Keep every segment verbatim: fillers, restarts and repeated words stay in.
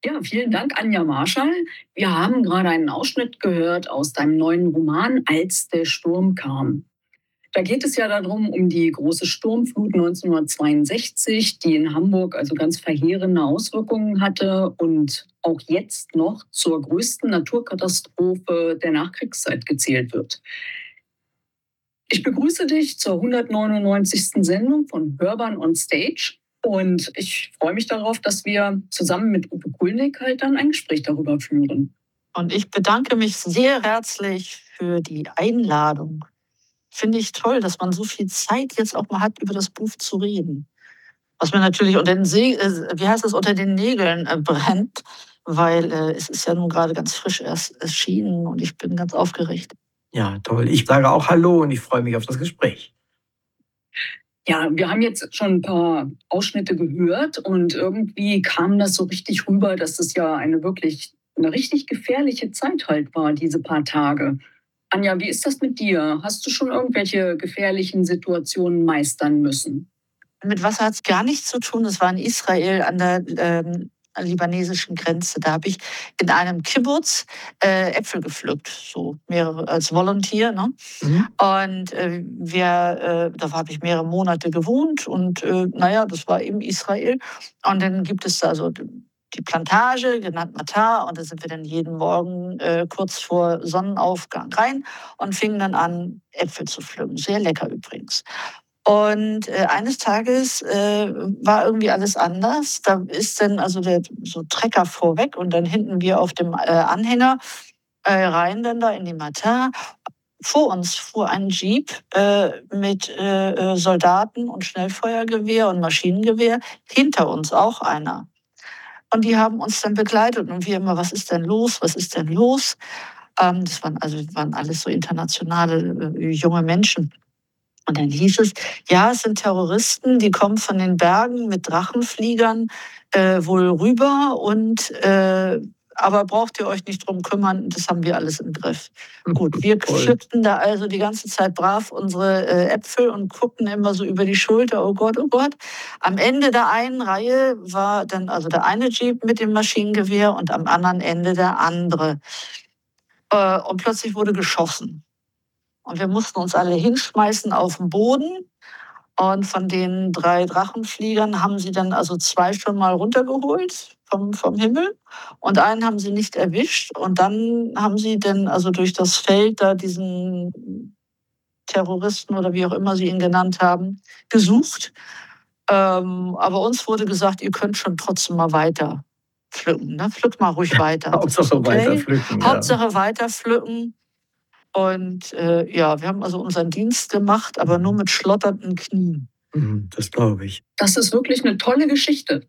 Ja, vielen Dank, Anja Marschall. Wir haben gerade einen Ausschnitt gehört aus deinem neuen Roman Als der Sturm kam. Da geht es ja darum, um die große Sturmflut neunzehnhundertzweiundsechzig, die in Hamburg also ganz verheerende Auswirkungen hatte und auch jetzt noch zur größten Naturkatastrophe der Nachkriegszeit gezählt wird. Ich begrüße dich zur hundertneunundneunzigsten Sendung von Hörbahn on Stage und ich freue mich darauf, dass wir zusammen mit Uwe Kulnig halt dann ein Gespräch darüber führen. Und ich bedanke mich sehr herzlich für die Einladung. Finde ich toll, dass man so viel Zeit jetzt auch mal hat, über das Buch zu reden. Was mir natürlich unter den, See, äh, wie heißt das, unter den Nägeln äh, brennt, weil äh, es ist ja nun gerade ganz frisch erst erschienen und ich bin ganz aufgeregt. Ja, toll. Ich sage auch Hallo und ich freue mich auf das Gespräch. Ja, wir haben jetzt schon ein paar Ausschnitte gehört und irgendwie kam das so richtig rüber, dass es ja eine wirklich, eine richtig gefährliche Zeit halt war, diese paar Tage. Anja, wie ist das mit dir? Hast du schon irgendwelche gefährlichen Situationen meistern müssen? Mit Wasser hat es gar nichts zu tun. Das war in Israel an der ähm, libanesischen Grenze. Da habe ich in einem Kibbutz äh, Äpfel gepflückt, so mehrere als Volunteer. Ne? Mhm. Und äh, wir, äh, da habe ich mehrere Monate gewohnt und äh, naja, das war eben Israel. Und dann gibt es da so die Plantage, genannt Matar, und da sind wir dann jeden Morgen äh, kurz vor Sonnenaufgang rein und fingen dann an, Äpfel zu pflücken. Sehr lecker übrigens. Und äh, eines Tages äh, war irgendwie alles anders. Da ist dann also der so Trecker vorweg und dann hinten wir auf dem äh, Anhänger äh, rein dann da in die Matar. Vor uns fuhr ein Jeep äh, mit äh, Soldaten und Schnellfeuergewehr und Maschinengewehr. Hinter uns auch einer. Und die haben uns dann begleitet und wir immer, was ist denn los, was ist denn los? Ähm, das waren also waren alles so internationale äh, junge Menschen. Und dann hieß es, ja, es sind Terroristen, die kommen von den Bergen mit Drachenfliegern äh, wohl rüber und äh, aber braucht ihr euch nicht drum kümmern, das haben wir alles im Griff. Gut, wir pflückten da also die ganze Zeit brav unsere äh, Äpfel und guckten immer so über die Schulter, oh Gott, oh Gott. Am Ende der einen Reihe war dann also der eine Jeep mit dem Maschinengewehr und am anderen Ende der andere. Äh, und plötzlich wurde geschossen. Und wir mussten uns alle hinschmeißen auf den Boden. Und von den drei Drachenfliegern haben sie dann also zwei schon mal runtergeholt vom, vom Himmel. Und einen haben sie nicht erwischt. Und dann haben sie dann also durch das Feld da diesen Terroristen oder wie auch immer sie ihn genannt haben, gesucht. Ähm, aber uns wurde gesagt, ihr könnt schon trotzdem mal weiter pflücken. Ne? Pflückt mal ruhig weiter. Hauptsache okay? weiter pflücken. Hauptsache ja. weiter pflücken. Und äh, ja, wir haben also unseren Dienst gemacht, aber nur mit schlotternden Knien. Das glaube ich. Das ist wirklich eine tolle Geschichte.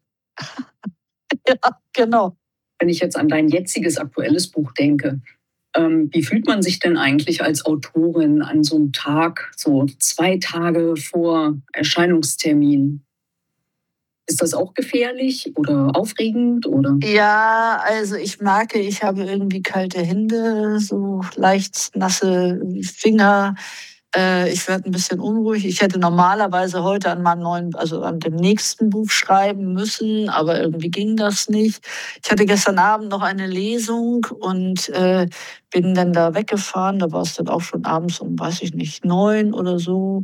Ja, genau. Wenn ich jetzt an dein jetziges aktuelles Buch denke, ähm, wie fühlt man sich denn eigentlich als Autorin an so einem Tag, so zwei Tage vor Erscheinungstermin? Ist das auch gefährlich oder aufregend? Oder? Ja, also ich merke, ich habe irgendwie kalte Hände, so leicht nasse Finger. Äh, ich werde ein bisschen unruhig. Ich hätte normalerweise heute an meinem neuen, also an dem nächsten Buch schreiben müssen, aber irgendwie ging das nicht. Ich hatte gestern Abend noch eine Lesung und äh, bin dann da weggefahren. Da war es dann auch schon abends um, weiß ich nicht, neun oder so.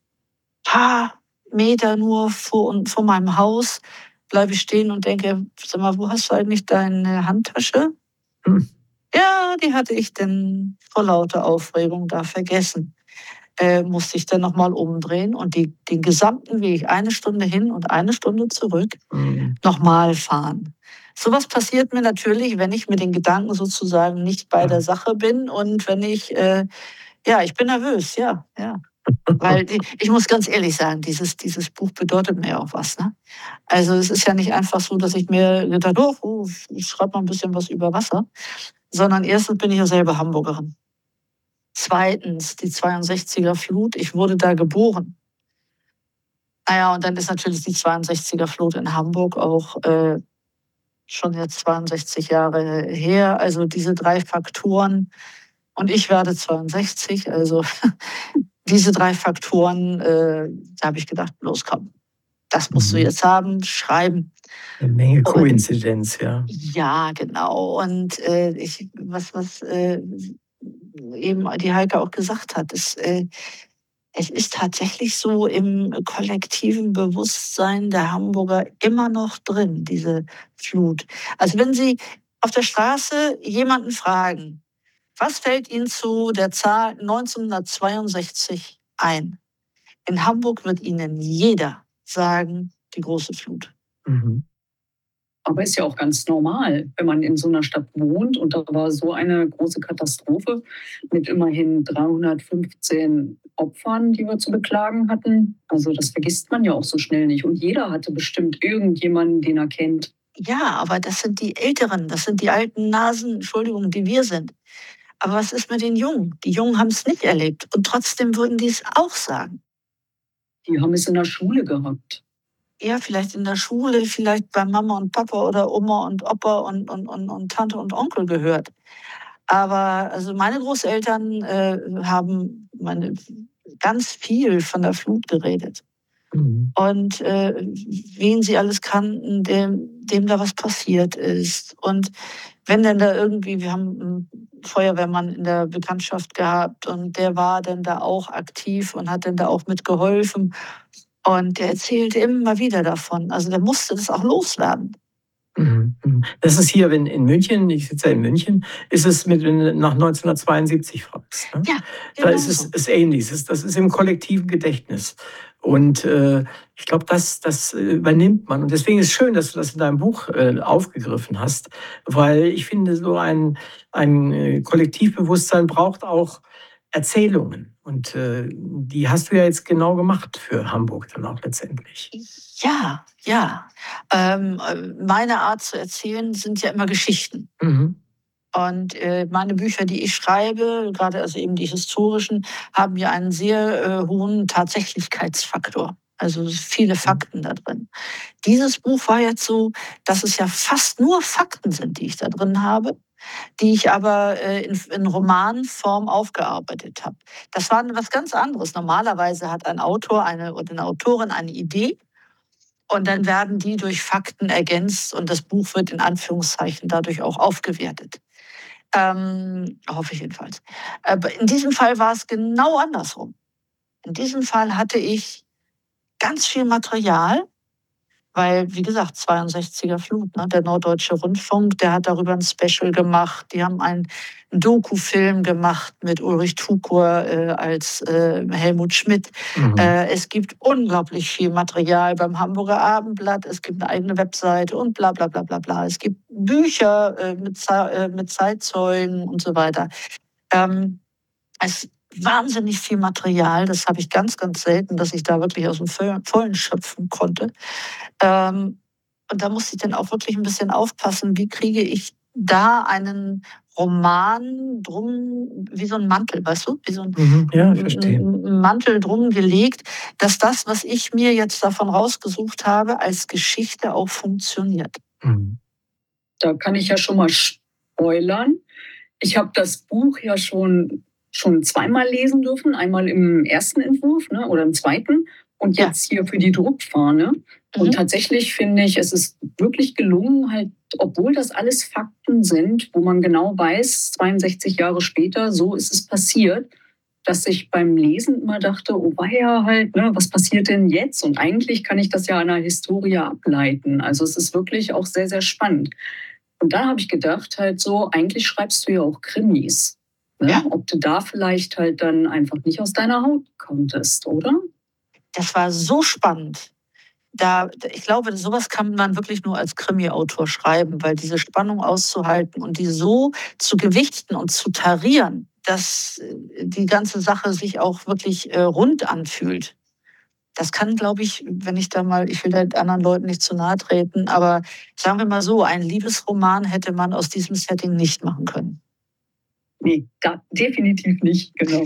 Ha! Meter nur vor, vor meinem Haus, bleibe ich stehen und denke, sag mal, wo hast du eigentlich deine Handtasche? Hm. Ja, die hatte ich dann vor lauter Aufregung da vergessen. Äh, musste ich dann nochmal umdrehen und die, den gesamten Weg, eine Stunde hin und eine Stunde zurück, mhm. nochmal fahren. Sowas passiert mir natürlich, wenn ich mit den Gedanken sozusagen nicht bei der Sache bin und wenn ich, äh, ja, ich bin nervös, ja, ja. Weil ich muss ganz ehrlich sagen, dieses, dieses Buch bedeutet mir auch was. Ne? Also es ist ja nicht einfach so, dass ich mir gedacht habe, oh, ich schreibe mal ein bisschen was über Wasser, sondern erstens bin ich ja selber Hamburgerin. Zweitens die zweiundsechziger Flut, ich wurde da geboren. Naja, und dann ist natürlich die zweiundsechziger Flut in Hamburg auch äh, schon jetzt zweiundsechzig Jahre her. Also diese drei Faktoren. Und ich werde zweiundsechzig, also diese drei Faktoren, äh, da habe ich gedacht, los komm, Das musst du Mhm. jetzt haben, schreiben. Eine Menge Und Koinzidenz, ja. ja, genau. Und äh, ich, was, was äh, eben die Heike auch gesagt hat, ist, äh, es ist tatsächlich so im kollektiven Bewusstsein der Hamburger immer noch drin, diese Flut. Also wenn Sie auf der Straße jemanden fragen, was fällt Ihnen zu der Zahl neunzehnhundertzweiundsechzig ein? In Hamburg wird Ihnen jeder sagen, die große Flut. Mhm. Aber ist ja auch ganz normal, wenn man in so einer Stadt wohnt und da war so eine große Katastrophe mit immerhin dreihundertfünfzehn Opfern, die wir zu beklagen hatten. Also das vergisst man ja auch so schnell nicht. Und jeder hatte bestimmt irgendjemanden, den er kennt. Ja, aber das sind die Älteren, das sind die alten Nasen, Entschuldigung, die wir sind. Aber was ist mit den Jungen? Die Jungen haben es nicht erlebt und trotzdem würden die es auch sagen. Die haben es in der Schule gehabt. Ja, vielleicht in der Schule, vielleicht bei Mama und Papa oder Oma und Opa und, und, und, und Tante und Onkel gehört. Aber also meine Großeltern äh, haben meine, ganz viel von der Flut geredet. Mhm. Und äh, wen sie alles kannten, dem, dem da was passiert ist. Und wenn dann da irgendwie, wir haben einen Feuerwehrmann in der Bekanntschaft gehabt und der war dann da auch aktiv und hat dann da auch mitgeholfen. Und der erzählte immer wieder davon. Also der musste das auch loswerden. Mhm. Mhm. Das ist hier in, in München, ich sitze ja in München, ist es mit, wenn du nach neunzehnhundertzweiundsiebzig fragst. Ne? Ja, Da genau ist es so. ist ähnlich, das ist, das ist im kollektiven Gedächtnis. Und äh, ich glaube, das, das äh, übernimmt man. Und deswegen ist es schön, dass du das in deinem Buch äh, aufgegriffen hast, weil ich finde, so ein, ein äh, Kollektivbewusstsein braucht auch Erzählungen. Und äh, die hast du ja jetzt genau gemacht für Hamburg dann auch letztendlich. Ja, ja. Ähm, äh, meine Art zu erzählen sind ja immer Geschichten. Mhm. Und äh, meine Bücher, die ich schreibe, gerade also eben die historischen, haben ja einen sehr äh, hohen Tatsächlichkeitsfaktor. Also viele Fakten da drin. Dieses Buch war jetzt so, dass es ja fast nur Fakten sind, die ich da drin habe, die ich aber äh, in, in Romanform aufgearbeitet habe. Das war was ganz anderes. Normalerweise hat ein Autor eine, oder eine Autorin eine Idee und dann werden die durch Fakten ergänzt und das Buch wird in Anführungszeichen dadurch auch aufgewertet. Ähm, hoffe ich jedenfalls. Aber in diesem Fall war es genau andersrum. In diesem Fall hatte ich ganz viel Material, weil, wie gesagt, zweiundsechziger Flut, ne? Der Norddeutsche Rundfunk, der hat darüber ein Special gemacht. Die haben einen Doku-Film gemacht mit Ulrich Tukur äh, als äh, Helmut Schmidt. Mhm. Äh, es gibt unglaublich viel Material beim Hamburger Abendblatt. Es gibt eine eigene Webseite und bla bla bla bla bla. Es gibt Bücher äh, mit, Ze- äh, mit Zeitzeugen und so weiter. Ähm, es ist wahnsinnig viel Material. Das habe ich ganz, ganz selten, dass ich da wirklich aus dem Vollen schöpfen konnte. Ähm, und da musste ich dann auch wirklich ein bisschen aufpassen, wie kriege ich da einen Roman drum, wie so ein Mantel, weißt du, wie so ein Mhm. Ja, ich verstehe. ein Mantel drum gelegt, dass das, was ich mir jetzt davon rausgesucht habe, als Geschichte auch funktioniert. Mhm. Da kann ich ja schon mal spoilern. Ich habe das Buch ja schon, schon zweimal lesen dürfen. Einmal im ersten Entwurf, ne, oder im zweiten und Ja. jetzt hier für die Druckfahne. Und Mhm. tatsächlich finde ich, es ist wirklich gelungen, halt, obwohl das alles Fakten sind, wo man genau weiß, zweiundsechzig Jahre später, so ist es passiert, dass ich beim Lesen immer dachte, oh weia, halt, ne, was passiert denn jetzt? Und eigentlich kann ich das ja an einer Historie ableiten. Also es ist wirklich auch sehr, sehr spannend. Und da habe ich gedacht, halt so, eigentlich schreibst du ja auch Krimis. Ne? Ja. Ob du da vielleicht halt dann einfach nicht aus deiner Haut konntest, oder? Das war so spannend. Da, ich glaube, sowas kann man wirklich nur als Krimi-Autor schreiben, weil diese Spannung auszuhalten und die so zu gewichten und zu tarieren, dass die ganze Sache sich auch wirklich äh, rund anfühlt. Das kann, glaube ich, wenn ich da mal, ich will da anderen Leuten nicht zu nahe treten, aber sagen wir mal so, ein Liebesroman hätte man aus diesem Setting nicht machen können. Nee, da, definitiv nicht, genau.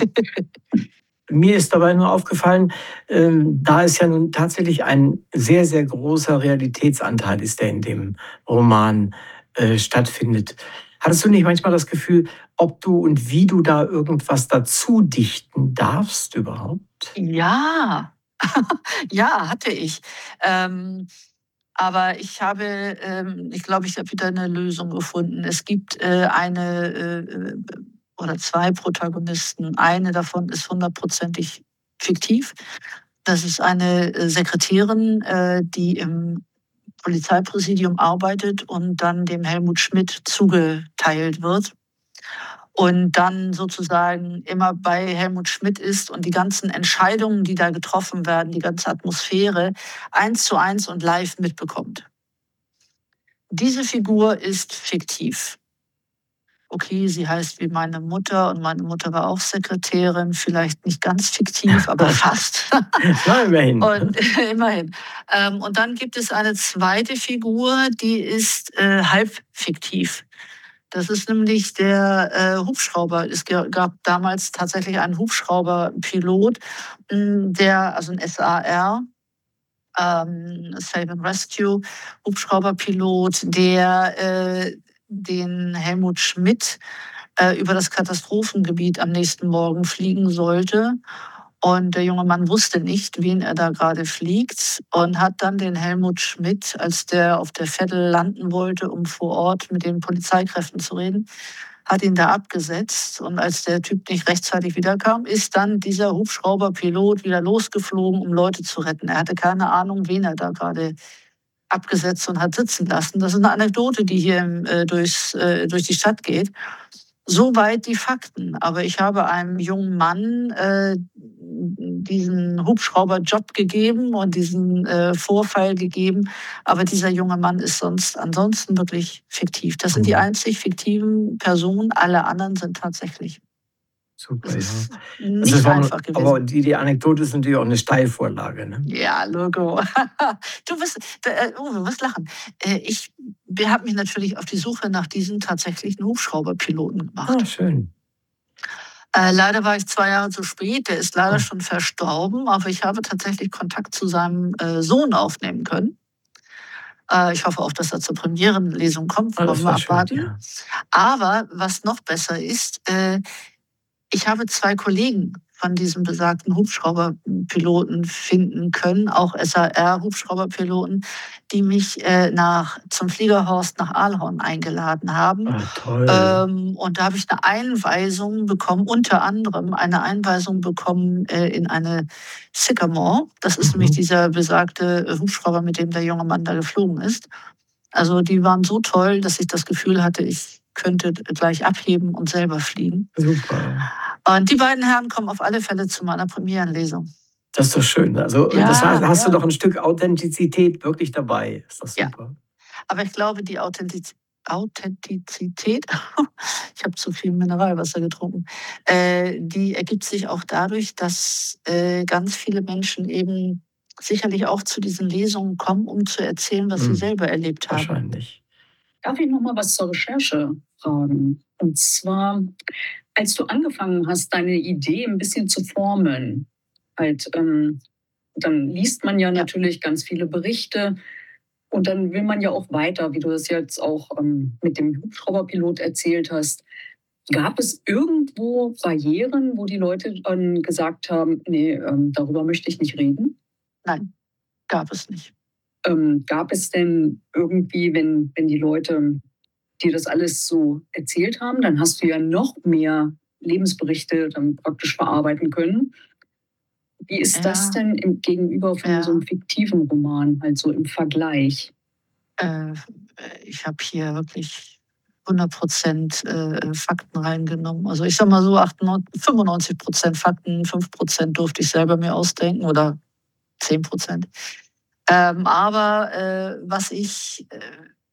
Mir ist dabei nur aufgefallen, ähm, da es ja nun tatsächlich ein sehr, sehr großer Realitätsanteil ist, der in dem Roman äh, stattfindet. Hattest du nicht manchmal das Gefühl, ob du und wie du da irgendwas dazu dichten darfst überhaupt? Ja, Ja, hatte ich. Ähm, aber ich habe, ähm, ich glaube, ich habe wieder eine Lösung gefunden. Es gibt äh, eine äh, äh, oder zwei Protagonisten. Eine davon ist hundertprozentig fiktiv. Das ist eine äh, Sekretärin, äh, die im Polizeipräsidium arbeitet und dann dem Helmut Schmidt zugeteilt wird und dann sozusagen immer bei Helmut Schmidt ist und die ganzen Entscheidungen, die da getroffen werden, die ganze Atmosphäre eins zu eins und live mitbekommt. Diese Figur ist fiktiv. Okay, sie heißt wie meine Mutter und meine Mutter war auch Sekretärin, vielleicht nicht ganz fiktiv, aber fast. Na, immerhin. Und immerhin. Ähm, und dann gibt es eine zweite Figur, die ist äh, halb fiktiv. Das ist nämlich der äh, Hubschrauber. Es gab damals tatsächlich einen Hubschrauberpilot, der, also ein S A R, ähm, Save and Rescue Hubschrauberpilot, der äh, den Helmut Schmidt äh, über das Katastrophengebiet am nächsten Morgen fliegen sollte. Und der junge Mann wusste nicht, wen er da gerade fliegt und hat dann den Helmut Schmidt, als der auf der Veddel landen wollte, um vor Ort mit den Polizeikräften zu reden, hat ihn da abgesetzt. Und als der Typ nicht rechtzeitig wiederkam, ist dann dieser Hubschrauberpilot wieder losgeflogen, um Leute zu retten. Er hatte keine Ahnung, wen er da gerade abgesetzt und hat sitzen lassen. Das ist eine Anekdote, die hier äh, durchs, äh, durch die Stadt geht. Soweit die Fakten. Aber ich habe einem jungen Mann äh, diesen Hubschrauberjob gegeben und diesen äh, Vorfall gegeben. Aber dieser junge Mann ist sonst ansonsten wirklich fiktiv. Das sind die einzig fiktiven Personen. Alle anderen sind tatsächlich. Super, das ist ja. nicht das einfach auch, gewesen. Aber die, die Anekdote ist natürlich auch eine Steilvorlage. Ne? Ja, Logo. Du wirst, äh, Uwe, du wirst lachen. Äh, ich habe mich natürlich auf die Suche nach diesem tatsächlichen Hubschrauberpiloten gemacht. Ah, schön. Äh, leider war ich zwei Jahre zu spät. Der ist leider Oh. schon verstorben, aber ich habe tatsächlich Kontakt zu seinem äh, Sohn aufnehmen können. Äh, ich hoffe auch, dass er zur Premierenlesung kommt. Ah, Wollen das wir war schön, abwarten. ja. Aber was noch besser ist, äh, ich habe zwei Kollegen von diesem besagten Hubschrauberpiloten finden können, auch S A R-Hubschrauberpiloten, die mich äh, nach, zum Fliegerhorst nach Aalhorn eingeladen haben. Ah, toll. Ähm, und da habe ich eine Einweisung bekommen, unter anderem eine Einweisung bekommen äh, in eine Sycamore. Das ist Mhm. nämlich dieser besagte Hubschrauber, mit dem der junge Mann da geflogen ist. Also die waren so toll, dass ich das Gefühl hatte, ich könnte gleich abheben und selber fliegen. Super. Und die beiden Herren kommen auf alle Fälle zu meiner Premierenlesung. Das ist doch schön. Also Ja, das heißt, hast ja. du doch ein Stück Authentizität wirklich dabei. Ist das super. Ja. Aber ich glaube, die Authentiz Authentizität, ich habe zu viel Mineralwasser getrunken, äh, die ergibt sich auch dadurch, dass äh, ganz viele Menschen eben sicherlich auch zu diesen Lesungen kommen, um zu erzählen, was Hm. sie selber erlebt haben. Wahrscheinlich. Darf ich noch mal was zur Recherche fragen? Und zwar, als du angefangen hast, deine Idee ein bisschen zu formen, halt, ähm, dann liest man ja, ja natürlich ganz viele Berichte und dann will man ja auch weiter, wie du das jetzt auch ähm, mit dem Hubschrauberpilot erzählt hast. Gab es irgendwo Barrieren, wo die Leute dann gesagt haben, nee, ähm, darüber möchte ich nicht reden? Nein, gab es nicht. Ähm, gab es denn irgendwie, wenn, wenn die Leute dir das alles so erzählt haben, dann hast du ja noch mehr Lebensberichte dann praktisch verarbeiten können. Wie ist Ja. das denn im, gegenüber von Ja. so einem fiktiven Roman, halt so im Vergleich? Äh, ich habe hier wirklich hundert Prozent äh, Fakten reingenommen. Also ich sag mal so, achtundneunzig, fünfundneunzig Prozent Fakten, fünf Prozent durfte ich selber mir ausdenken oder zehn Prozent. Ähm, aber äh, was ich äh,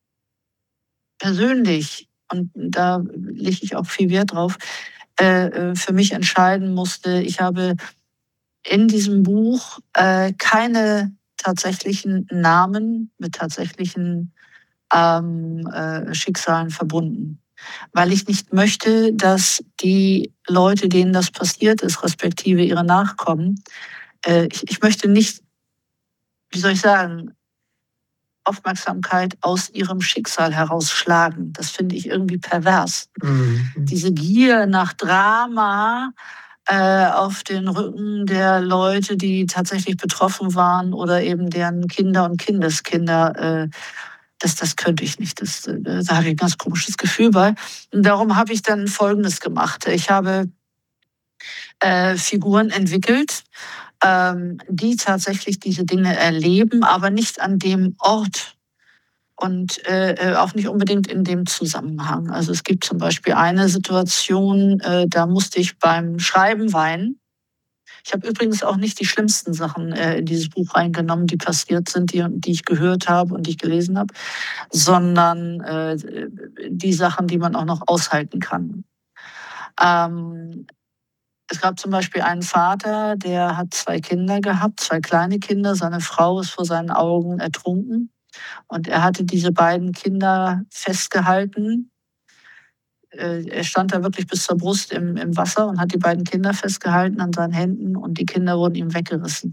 persönlich, und da lege ich auch viel Wert drauf, äh, für mich entscheiden musste, ich habe in diesem Buch äh, keine tatsächlichen Namen mit tatsächlichen ähm, äh, Schicksalen verbunden. Weil ich nicht möchte, dass die Leute, denen das passiert ist, respektive ihre Nachkommen, äh, ich, ich möchte nicht, wie soll ich sagen, Aufmerksamkeit aus ihrem Schicksal herausschlagen. Das finde ich irgendwie pervers. Mhm. Diese Gier nach Drama, äh, auf den Rücken der Leute, die tatsächlich betroffen waren oder eben deren Kinder und Kindeskinder. Äh, das, das könnte ich nicht. Das, äh, da habe ich ein ganz komisches Gefühl bei. Und darum habe ich dann Folgendes gemacht. Ich habe äh, Figuren entwickelt, ähm, die tatsächlich diese Dinge erleben, aber nicht an dem Ort und äh, auch nicht unbedingt in dem Zusammenhang. Also es gibt zum Beispiel eine Situation, äh, da musste ich beim Schreiben weinen. Ich habe übrigens auch nicht die schlimmsten Sachen äh, in dieses Buch reingenommen, die passiert sind, die, die ich gehört habe und die ich gelesen habe, sondern äh, die Sachen, die man auch noch aushalten kann. Ähm, Es gab zum Beispiel einen Vater, der hat zwei Kinder gehabt, zwei kleine Kinder. Seine Frau ist vor seinen Augen ertrunken. Und er hatte diese beiden Kinder festgehalten. Er stand da wirklich bis zur Brust im, im Wasser und hat die beiden Kinder festgehalten an seinen Händen. Und die Kinder wurden ihm weggerissen.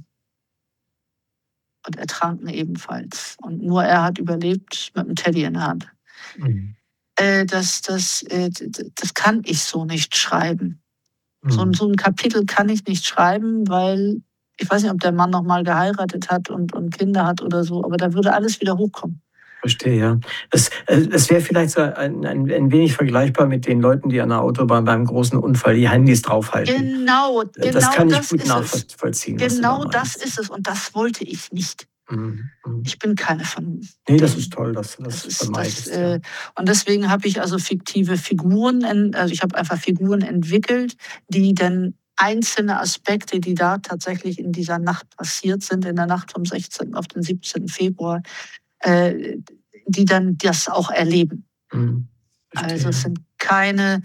Und ertranken ebenfalls. Und nur er hat überlebt mit einem Teddy in der Hand. Mhm. Das, das, das kann ich so nicht schreiben. So, so ein Kapitel kann ich nicht schreiben, weil ich weiß nicht, ob der Mann noch mal geheiratet hat und, und Kinder hat oder so, aber da würde alles wieder hochkommen. Verstehe, ja. Das, das wäre vielleicht so ein, ein, ein wenig vergleichbar mit den Leuten, die an der Autobahn beim großen Unfall die Handys draufhalten. Genau, genau das kann ich das gut ist nachvollziehen. es. Genau da das ist es und das wollte ich nicht. Mhm. Ich bin keine von. Nee, das ist toll, dass du das, das ist, vermeidest. Das, äh, ja. Und deswegen habe ich also fiktive Figuren, also ich habe einfach Figuren entwickelt, die dann einzelne Aspekte, die da tatsächlich in dieser Nacht passiert sind, in der Nacht vom sechzehnten auf den siebzehnten Februar, äh, die dann das auch erleben. Mhm. Also es sind keine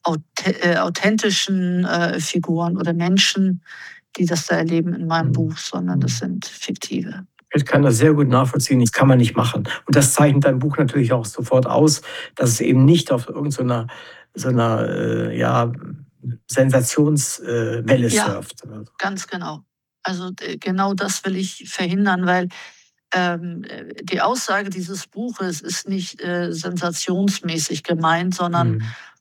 authentischen äh, Figuren oder Menschen, die das da erleben in meinem mhm. Buch, sondern das sind fiktive. Ich kann das sehr gut nachvollziehen, das kann man nicht machen. Und das zeichnet dein Buch natürlich auch sofort aus, dass es eben nicht auf irgendeiner so einer, äh, ja, Sensationswelle äh, ja, surft. Ganz genau. Also genau das will ich verhindern, weil ähm, die Aussage dieses Buches ist nicht äh, sensationsmäßig gemeint, sondern mhm.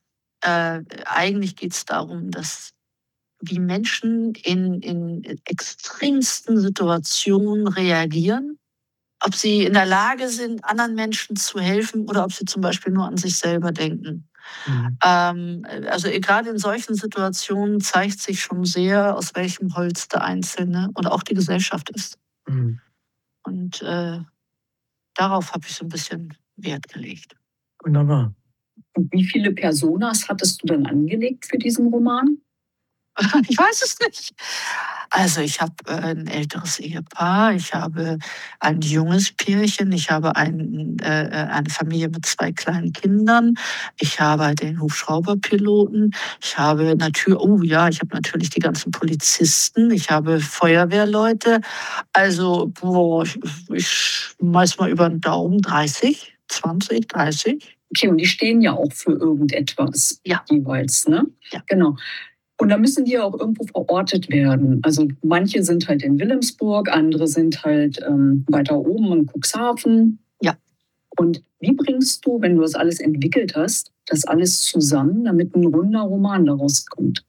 äh, eigentlich geht es darum, dass wie Menschen in, in extremsten Situationen reagieren, ob sie in der Lage sind, anderen Menschen zu helfen oder ob sie zum Beispiel nur an sich selber denken. Mhm. Ähm, also gerade in solchen Situationen zeigt sich schon sehr, aus welchem Holz der Einzelne und auch die Gesellschaft ist. Mhm. Und äh, darauf habe ich so ein bisschen Wert gelegt. Wunderbar. Und wie viele Personas hattest du dann angelegt für diesen Roman? Ich weiß es nicht. Also ich habe ein älteres Ehepaar, ich habe ein junges Pärchen, ich habe ein, äh, eine Familie mit zwei kleinen Kindern, ich habe den Hubschrauberpiloten, ich habe natürlich, oh ja, ich habe natürlich die ganzen Polizisten, ich habe Feuerwehrleute. Also boah, ich, ich schmeiß mal über den Daumen dreißig, zwanzig, dreißig. Okay, und die stehen ja auch für irgendetwas ja. jeweils, ne? Ja. Genau. Und da müssen die ja auch irgendwo verortet werden. Also manche sind halt in Wilhelmsburg, andere sind halt ähm, weiter oben in Cuxhaven. Ja. Und wie bringst du, wenn du das alles entwickelt hast, das alles zusammen, damit ein runder Roman daraus kommt?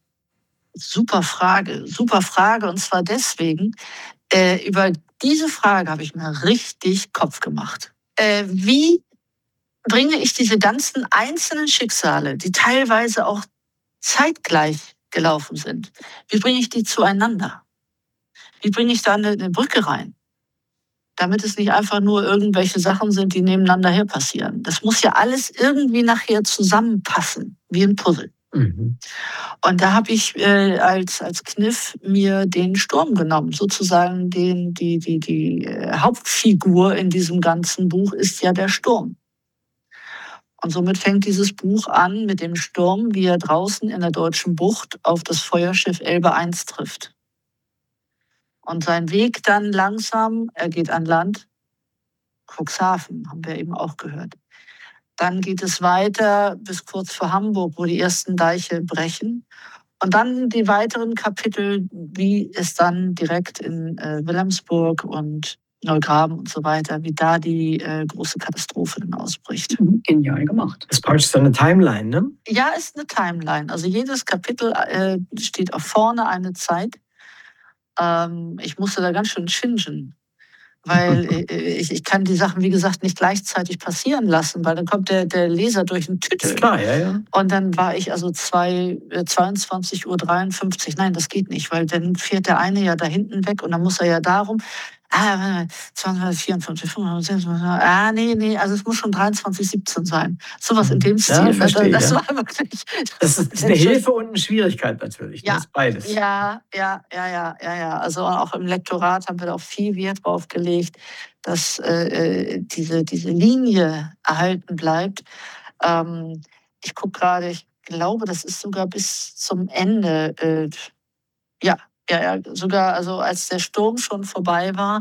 Super Frage, super Frage. Und zwar deswegen, äh, über diese Frage habe ich mir richtig Kopf gemacht. Äh, wie bringe ich diese ganzen einzelnen Schicksale, die teilweise auch zeitgleich gelaufen sind, wie bringe ich die zueinander? Wie bringe ich da eine, eine Brücke rein? Damit es nicht einfach nur irgendwelche Sachen sind, die nebeneinander her passieren. Das muss ja alles irgendwie nachher zusammenpassen, wie ein Puzzle. Mhm. Und da habe ich äh, als, als Kniff mir den Sturm genommen, sozusagen den, die, die, die äh, Hauptfigur in diesem ganzen Buch ist ja der Sturm. Und somit fängt dieses Buch an mit dem Sturm, wie er draußen in der deutschen Bucht auf das Feuerschiff Elbe eins trifft. Und sein Weg dann langsam, er geht an Land, Cuxhaven, haben wir eben auch gehört. Dann geht es weiter bis kurz vor Hamburg, wo die ersten Deiche brechen. Und dann die weiteren Kapitel, wie es dann direkt in äh, Wilhelmsburg und Neugraben und so weiter, wie da die äh, große Katastrophe dann ausbricht. Mhm, genial gemacht. Das ist praktisch so eine Timeline, ne? Ja, ist eine Timeline. Also jedes Kapitel äh, steht auch vorne eine Zeit. Ähm, ich musste da ganz schön schingen, weil äh, ich, ich kann die Sachen, wie gesagt, nicht gleichzeitig passieren lassen, weil dann kommt der, der Leser durch einen Tüttel. Ist klar, ja, ja. Und dann war ich also zwei, äh, zweiundzwanzig Uhr dreiundfünfzig. Nein, das geht nicht, weil dann fährt der eine ja da hinten weg und dann muss er ja darum. Ah, zwanzig, vierundfünfzig, fünfundfünfzig, ah, nee, nee, also es muss schon dreiundzwanzig siebzehn sein. Sowas in dem Stil. Ja, das verstehe, das ja. war wirklich. Das ist eine Hilfe und eine Schwierigkeit natürlich. Ja, Das ist beides. Ja, ja, ja, ja, ja, ja. Also auch im Lektorat haben wir da auch viel Wert drauf gelegt, dass äh, diese, diese Linie erhalten bleibt. Ähm, ich gucke gerade, ich glaube, das ist sogar bis zum Ende. Äh, ja, ja, ja, sogar, also als der Sturm schon vorbei war,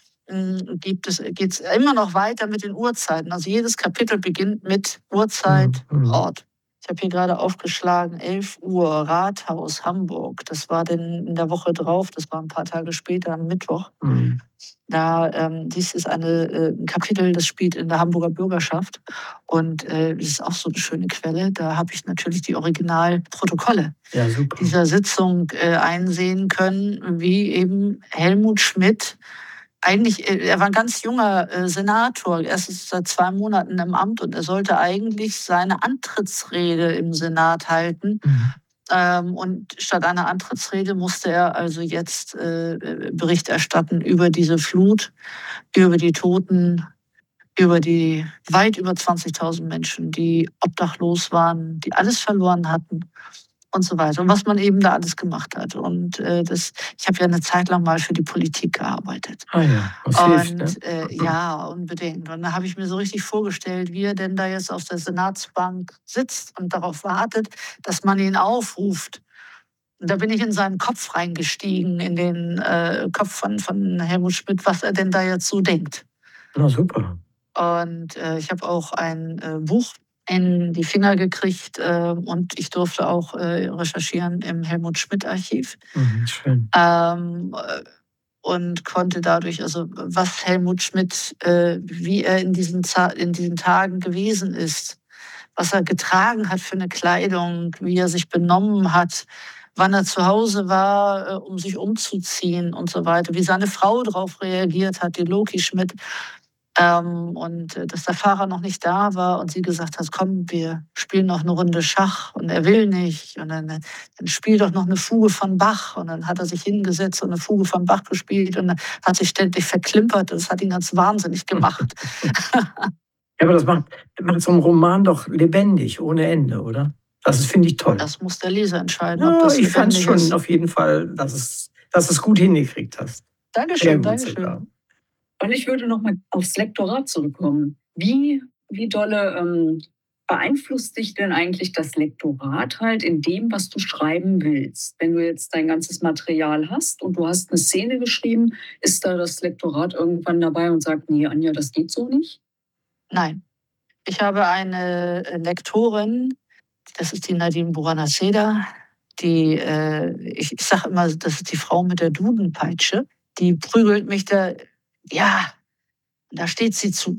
gibt es, geht es immer noch weiter mit den Uhrzeiten. Also jedes Kapitel beginnt mit Uhrzeit, Mhm. Ort. Ich habe hier gerade aufgeschlagen, elf Uhr, Rathaus, Hamburg. Das war dann in der Woche drauf, das war ein paar Tage später, am Mittwoch. Mhm. Da, ähm, dies ist eine, äh, ein Kapitel, das spielt in der Hamburger Bürgerschaft. Und äh, das ist auch so eine schöne Quelle. Da habe ich natürlich die Originalprotokolle Ja, super. dieser Sitzung äh, einsehen können, wie eben Helmut Schmidt, eigentlich, er war ein ganz junger äh, Senator, erst seit zwei Monaten im Amt und er sollte eigentlich seine Antrittsrede im Senat halten. Mhm. Ähm, und statt einer Antrittsrede musste er also jetzt äh, Bericht erstatten über diese Flut, über die Toten, über die weit über zwanzigtausend Menschen, die obdachlos waren, die alles verloren hatten und so weiter. Und was man eben da alles gemacht hat. Und äh, das, ich habe ja eine Zeit lang mal für die Politik gearbeitet. Ah ja, das Und hilft, ne? äh, ja, unbedingt. Und da habe ich mir so richtig vorgestellt, wie er denn da jetzt auf der Senatsbank sitzt und darauf wartet, dass man ihn aufruft. Und da bin ich in seinen Kopf reingestiegen, in den äh, Kopf von, von Helmut Schmidt, was er denn da jetzt so denkt. Na super. Und äh, ich habe auch ein äh, Buch in die Finger gekriegt äh, und ich durfte auch äh, recherchieren im Helmut Schmidt Archiv. Mhm, schön. Ähm, und konnte dadurch, also was Helmut Schmidt, äh, wie er in diesen, in diesen Tagen gewesen ist, was er getragen hat für eine Kleidung, wie er sich benommen hat, wann er zu Hause war, äh, um sich umzuziehen und so weiter, wie seine Frau darauf reagiert hat, die Loki Schmidt. Ähm, und äh, dass der Fahrer noch nicht da war und sie gesagt hat, komm, wir spielen noch eine Runde Schach und er will nicht. Und dann, dann spiel doch noch eine Fuge von Bach. Und dann hat er sich hingesetzt und eine Fuge von Bach gespielt und dann hat sich ständig verklimpert. Das hat ihn ganz wahnsinnig gemacht. Ja, aber das macht, macht so einen Roman doch lebendig, ohne Ende, oder? Das finde ich toll. Das muss der Leser entscheiden, ja, ob das ich fand lebendig schon ist. auf jeden Fall, dass es, dass es gut hingekriegt hast. Dankeschön, Dankeschön. Und ich würde noch mal aufs Lektorat zurückkommen. Wie, wie dolle ähm, beeinflusst dich denn eigentlich das Lektorat halt in dem, was du schreiben willst? Wenn du jetzt dein ganzes Material hast und du hast eine Szene geschrieben, ist da das Lektorat irgendwann dabei und sagt, nee, Anja, das geht so nicht? Nein. Ich habe eine Lektorin, das ist die Nadine Buranaceda, die, äh, ich, ich sage immer, das ist die Frau mit der Dudenpeitsche, die prügelt mich da. Ja, da steht sie zu.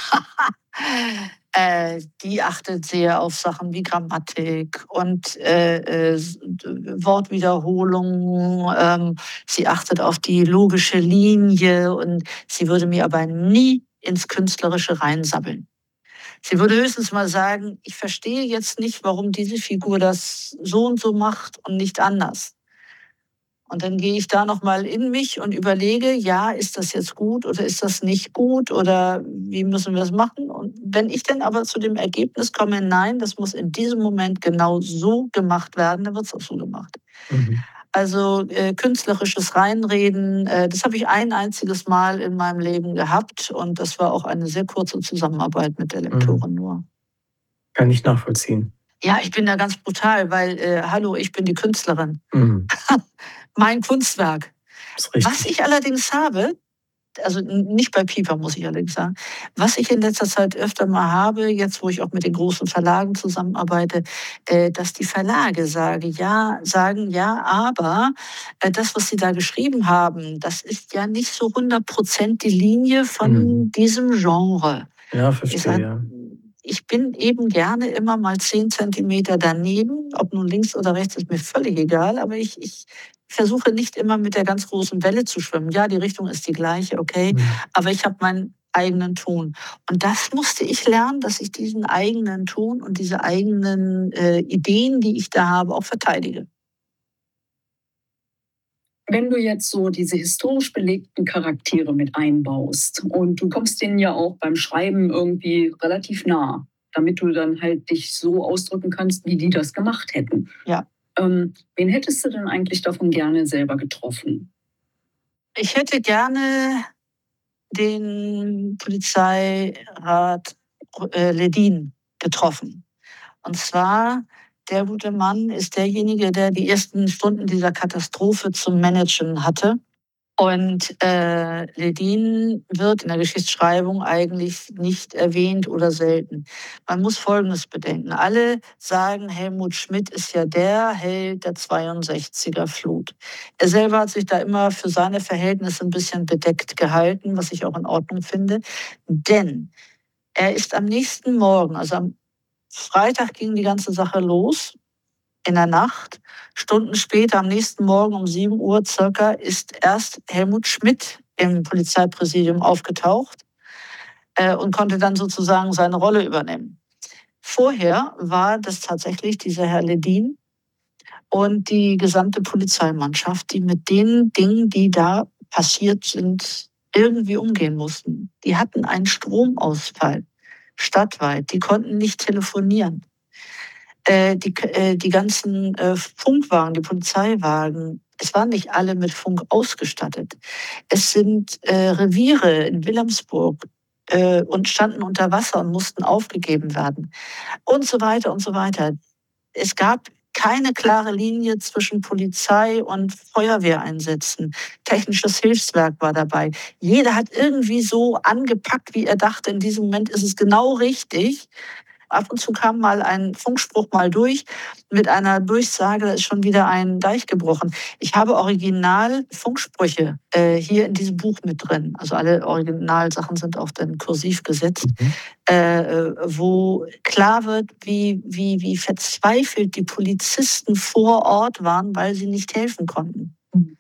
äh, die achtet sehr auf Sachen wie Grammatik und äh, äh, Wortwiederholung. Ähm, sie achtet auf die logische Linie und sie würde mir aber nie ins Künstlerische reinsabbeln. Sie würde höchstens mal sagen, ich verstehe jetzt nicht, warum diese Figur das so und so macht und nicht anders. Und dann gehe ich da nochmal in mich und überlege, ja, ist das jetzt gut oder ist das nicht gut oder wie müssen wir es machen? Und wenn ich dann aber zu dem Ergebnis komme, nein, das muss in diesem Moment genau so gemacht werden, dann wird es auch so gemacht. Mhm. Also äh, künstlerisches Reinreden, äh, das habe ich ein einziges Mal in meinem Leben gehabt und das war auch eine sehr kurze Zusammenarbeit mit der Lektorin Mhm. nur. Kann ich nachvollziehen. Ja, ich bin da ganz brutal, weil, äh, hallo, ich bin die Künstlerin. Mhm. Mein Kunstwerk. Ist richtig. Was ich allerdings habe, also nicht bei Piper, muss ich allerdings sagen. Was ich in letzter Zeit öfter mal habe, jetzt wo ich auch mit den großen Verlagen zusammenarbeite, äh, dass die Verlage sagen, ja, sagen, ja, aber äh, das, was sie da geschrieben haben, das ist ja nicht so hundert Prozent die Linie von Mhm. diesem Genre. Ja, Ich verstehe, sag, ja. ich bin eben gerne immer mal zehn Zentimeter daneben, ob nun links oder rechts, ist mir völlig egal, aber ich, ich versuche nicht immer mit der ganz großen Welle zu schwimmen. Ja, die Richtung ist die gleiche, okay, Mhm. aber ich habe meinen eigenen Ton. Und das musste ich lernen, dass ich diesen eigenen Ton und diese eigenen äh, Ideen, die ich da habe, auch verteidige. Wenn du jetzt so diese historisch belegten Charaktere mit einbaust und du kommst denen ja auch beim Schreiben irgendwie relativ nah, damit du dann halt dich so ausdrücken kannst, wie die das gemacht hätten. Ja. Ähm, wen hättest du denn eigentlich davon gerne selber getroffen? Ich hätte gerne den Polizeirat äh, Ledin getroffen. Und zwar, der gute Mann ist derjenige, der die ersten Stunden dieser Katastrophe zu managen hatte. Und äh, Ledin wird in der Geschichtsschreibung eigentlich nicht erwähnt oder selten. Man muss Folgendes bedenken. Alle sagen, Helmut Schmidt ist ja der Held der zweiundsechziger Flut. Er selber hat sich da immer für seine Verhältnisse ein bisschen bedeckt gehalten, was ich auch in Ordnung finde. Denn er ist am nächsten Morgen, also am Freitag ging die ganze Sache los, in der Nacht. Stunden später, am nächsten Morgen um sieben Uhr circa, ist erst Helmut Schmidt im Polizeipräsidium aufgetaucht äh, und konnte dann sozusagen seine Rolle übernehmen. Vorher war das tatsächlich dieser Herr Ledin und die gesamte Polizeimannschaft, die mit den Dingen, die da passiert sind, irgendwie umgehen mussten. Die hatten einen Stromausfall stadtweit, die konnten nicht telefonieren. Äh, die, äh, die ganzen äh, Funkwagen, die Polizeiwagen, es waren nicht alle mit Funk ausgestattet. Es sind äh, Reviere in Wilhelmsburg äh, und standen unter Wasser und mussten aufgegeben werden und so weiter und so weiter. Es gab keine klare Linie zwischen Polizei und Feuerwehreinsätzen. Technisches Hilfswerk war dabei. Jeder hat irgendwie so angepackt, wie er dachte, in diesem Moment ist es genau richtig. Ab und zu kam mal ein Funkspruch mal durch mit einer Durchsage, da ist schon wieder ein Deich gebrochen. Ich habe Original-Funksprüche äh, hier in diesem Buch mit drin. Also alle Originalsachen sind auch dann kursiv gesetzt, Mhm. äh, wo klar wird, wie, wie, wie verzweifelt die Polizisten vor Ort waren, weil sie nicht helfen konnten. Mhm.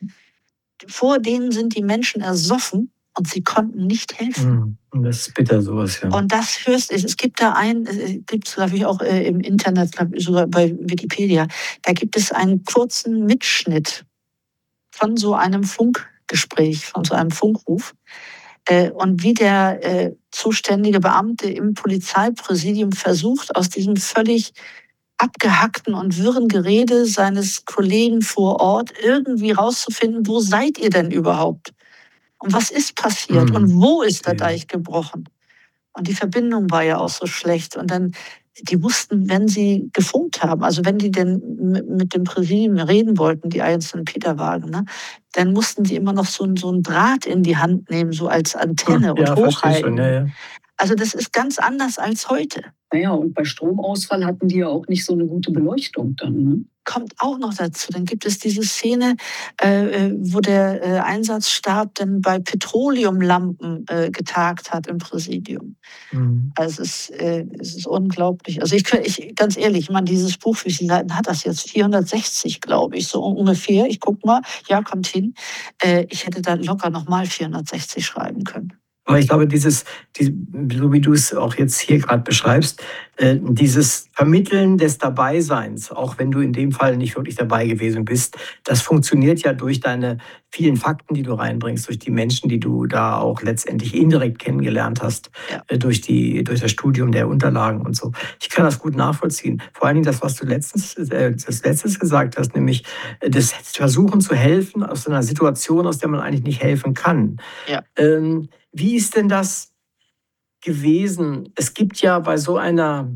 Vor denen sind die Menschen ersoffen und sie konnten nicht helfen. Mhm. Das ist bitter, sowas, ja. Und das hörst du, es gibt da ein, gibt es glaube ich auch äh, im Internet, glaub ich, sogar bei Wikipedia, da gibt es einen kurzen Mitschnitt von so einem Funkgespräch, von so einem Funkruf. Äh, und wie der äh, zuständige Beamte im Polizeipräsidium versucht, aus diesem völlig abgehackten und wirren Gerede seines Kollegen vor Ort irgendwie rauszufinden, wo seid ihr denn überhaupt? Und was ist passiert? Mhm. Und wo ist der Verstehe. Deich gebrochen? Und die Verbindung war ja auch so schlecht. Und dann, die mussten, wenn sie gefunkt haben, also wenn die denn mit mit dem Präsidium reden wollten, die einzelnen Peterwagen, ne, dann mussten die immer noch so, ein- so ein Draht in die Hand nehmen, so als Antenne und Ja, verstehe schon, ja, hochhalten. ja. Also das ist ganz anders als heute. Naja, und bei Stromausfall hatten die ja auch nicht so eine gute Beleuchtung dann. Ne? Kommt auch noch dazu. Dann gibt es diese Szene, äh, äh, wo der äh, Einsatzstab dann bei Petroleumlampen äh, getagt hat im Präsidium. Mhm. Also es ist, äh, es ist unglaublich. Also ich, kö- ich ganz ehrlich, ich meine, dieses Buch, wie viele Seiten hat das jetzt? vierhundertsechzig, glaube ich, so ungefähr. Ich guck mal, ja, kommt hin. Äh, ich hätte da locker nochmal vierhundertsechzig schreiben können. Aber ich glaube, dieses, die, so wie du es auch jetzt hier gerade beschreibst, äh, dieses Vermitteln des Dabeiseins, auch wenn du in dem Fall nicht wirklich dabei gewesen bist, das funktioniert ja durch deine vielen Fakten, die du reinbringst, durch die Menschen, die du da auch letztendlich indirekt kennengelernt hast, Ja. äh, durch, die, durch das Studium der Unterlagen und so. Ich kann das gut nachvollziehen. Vor allen Dingen das, was du letztens, äh, das letztes gesagt hast, nämlich äh, das Versuchen zu helfen aus einer Situation, aus der man eigentlich nicht helfen kann. Ja. Ähm, wie ist denn das gewesen? Es gibt ja bei so einer,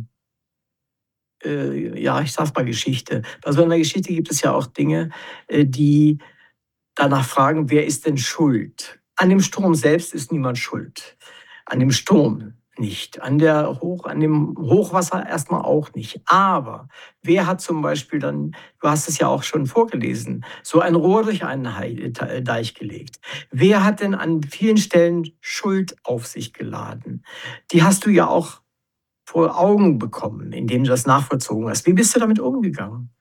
äh, ja, ich sag's mal Geschichte, bei so einer Geschichte gibt es ja auch Dinge, äh, die danach fragen, wer ist denn schuld? An dem Sturm selbst ist niemand schuld. An dem Sturm nicht. An, der Hoch, an dem Hochwasser erstmal auch nicht. Aber wer hat zum Beispiel dann, du hast es ja auch schon vorgelesen, so ein Rohr durch einen Deich gelegt? Wer hat denn an vielen Stellen Schuld auf sich geladen? Die hast du ja auch vor Augen bekommen, indem du das nachvollzogen hast. Wie bist du damit umgegangen?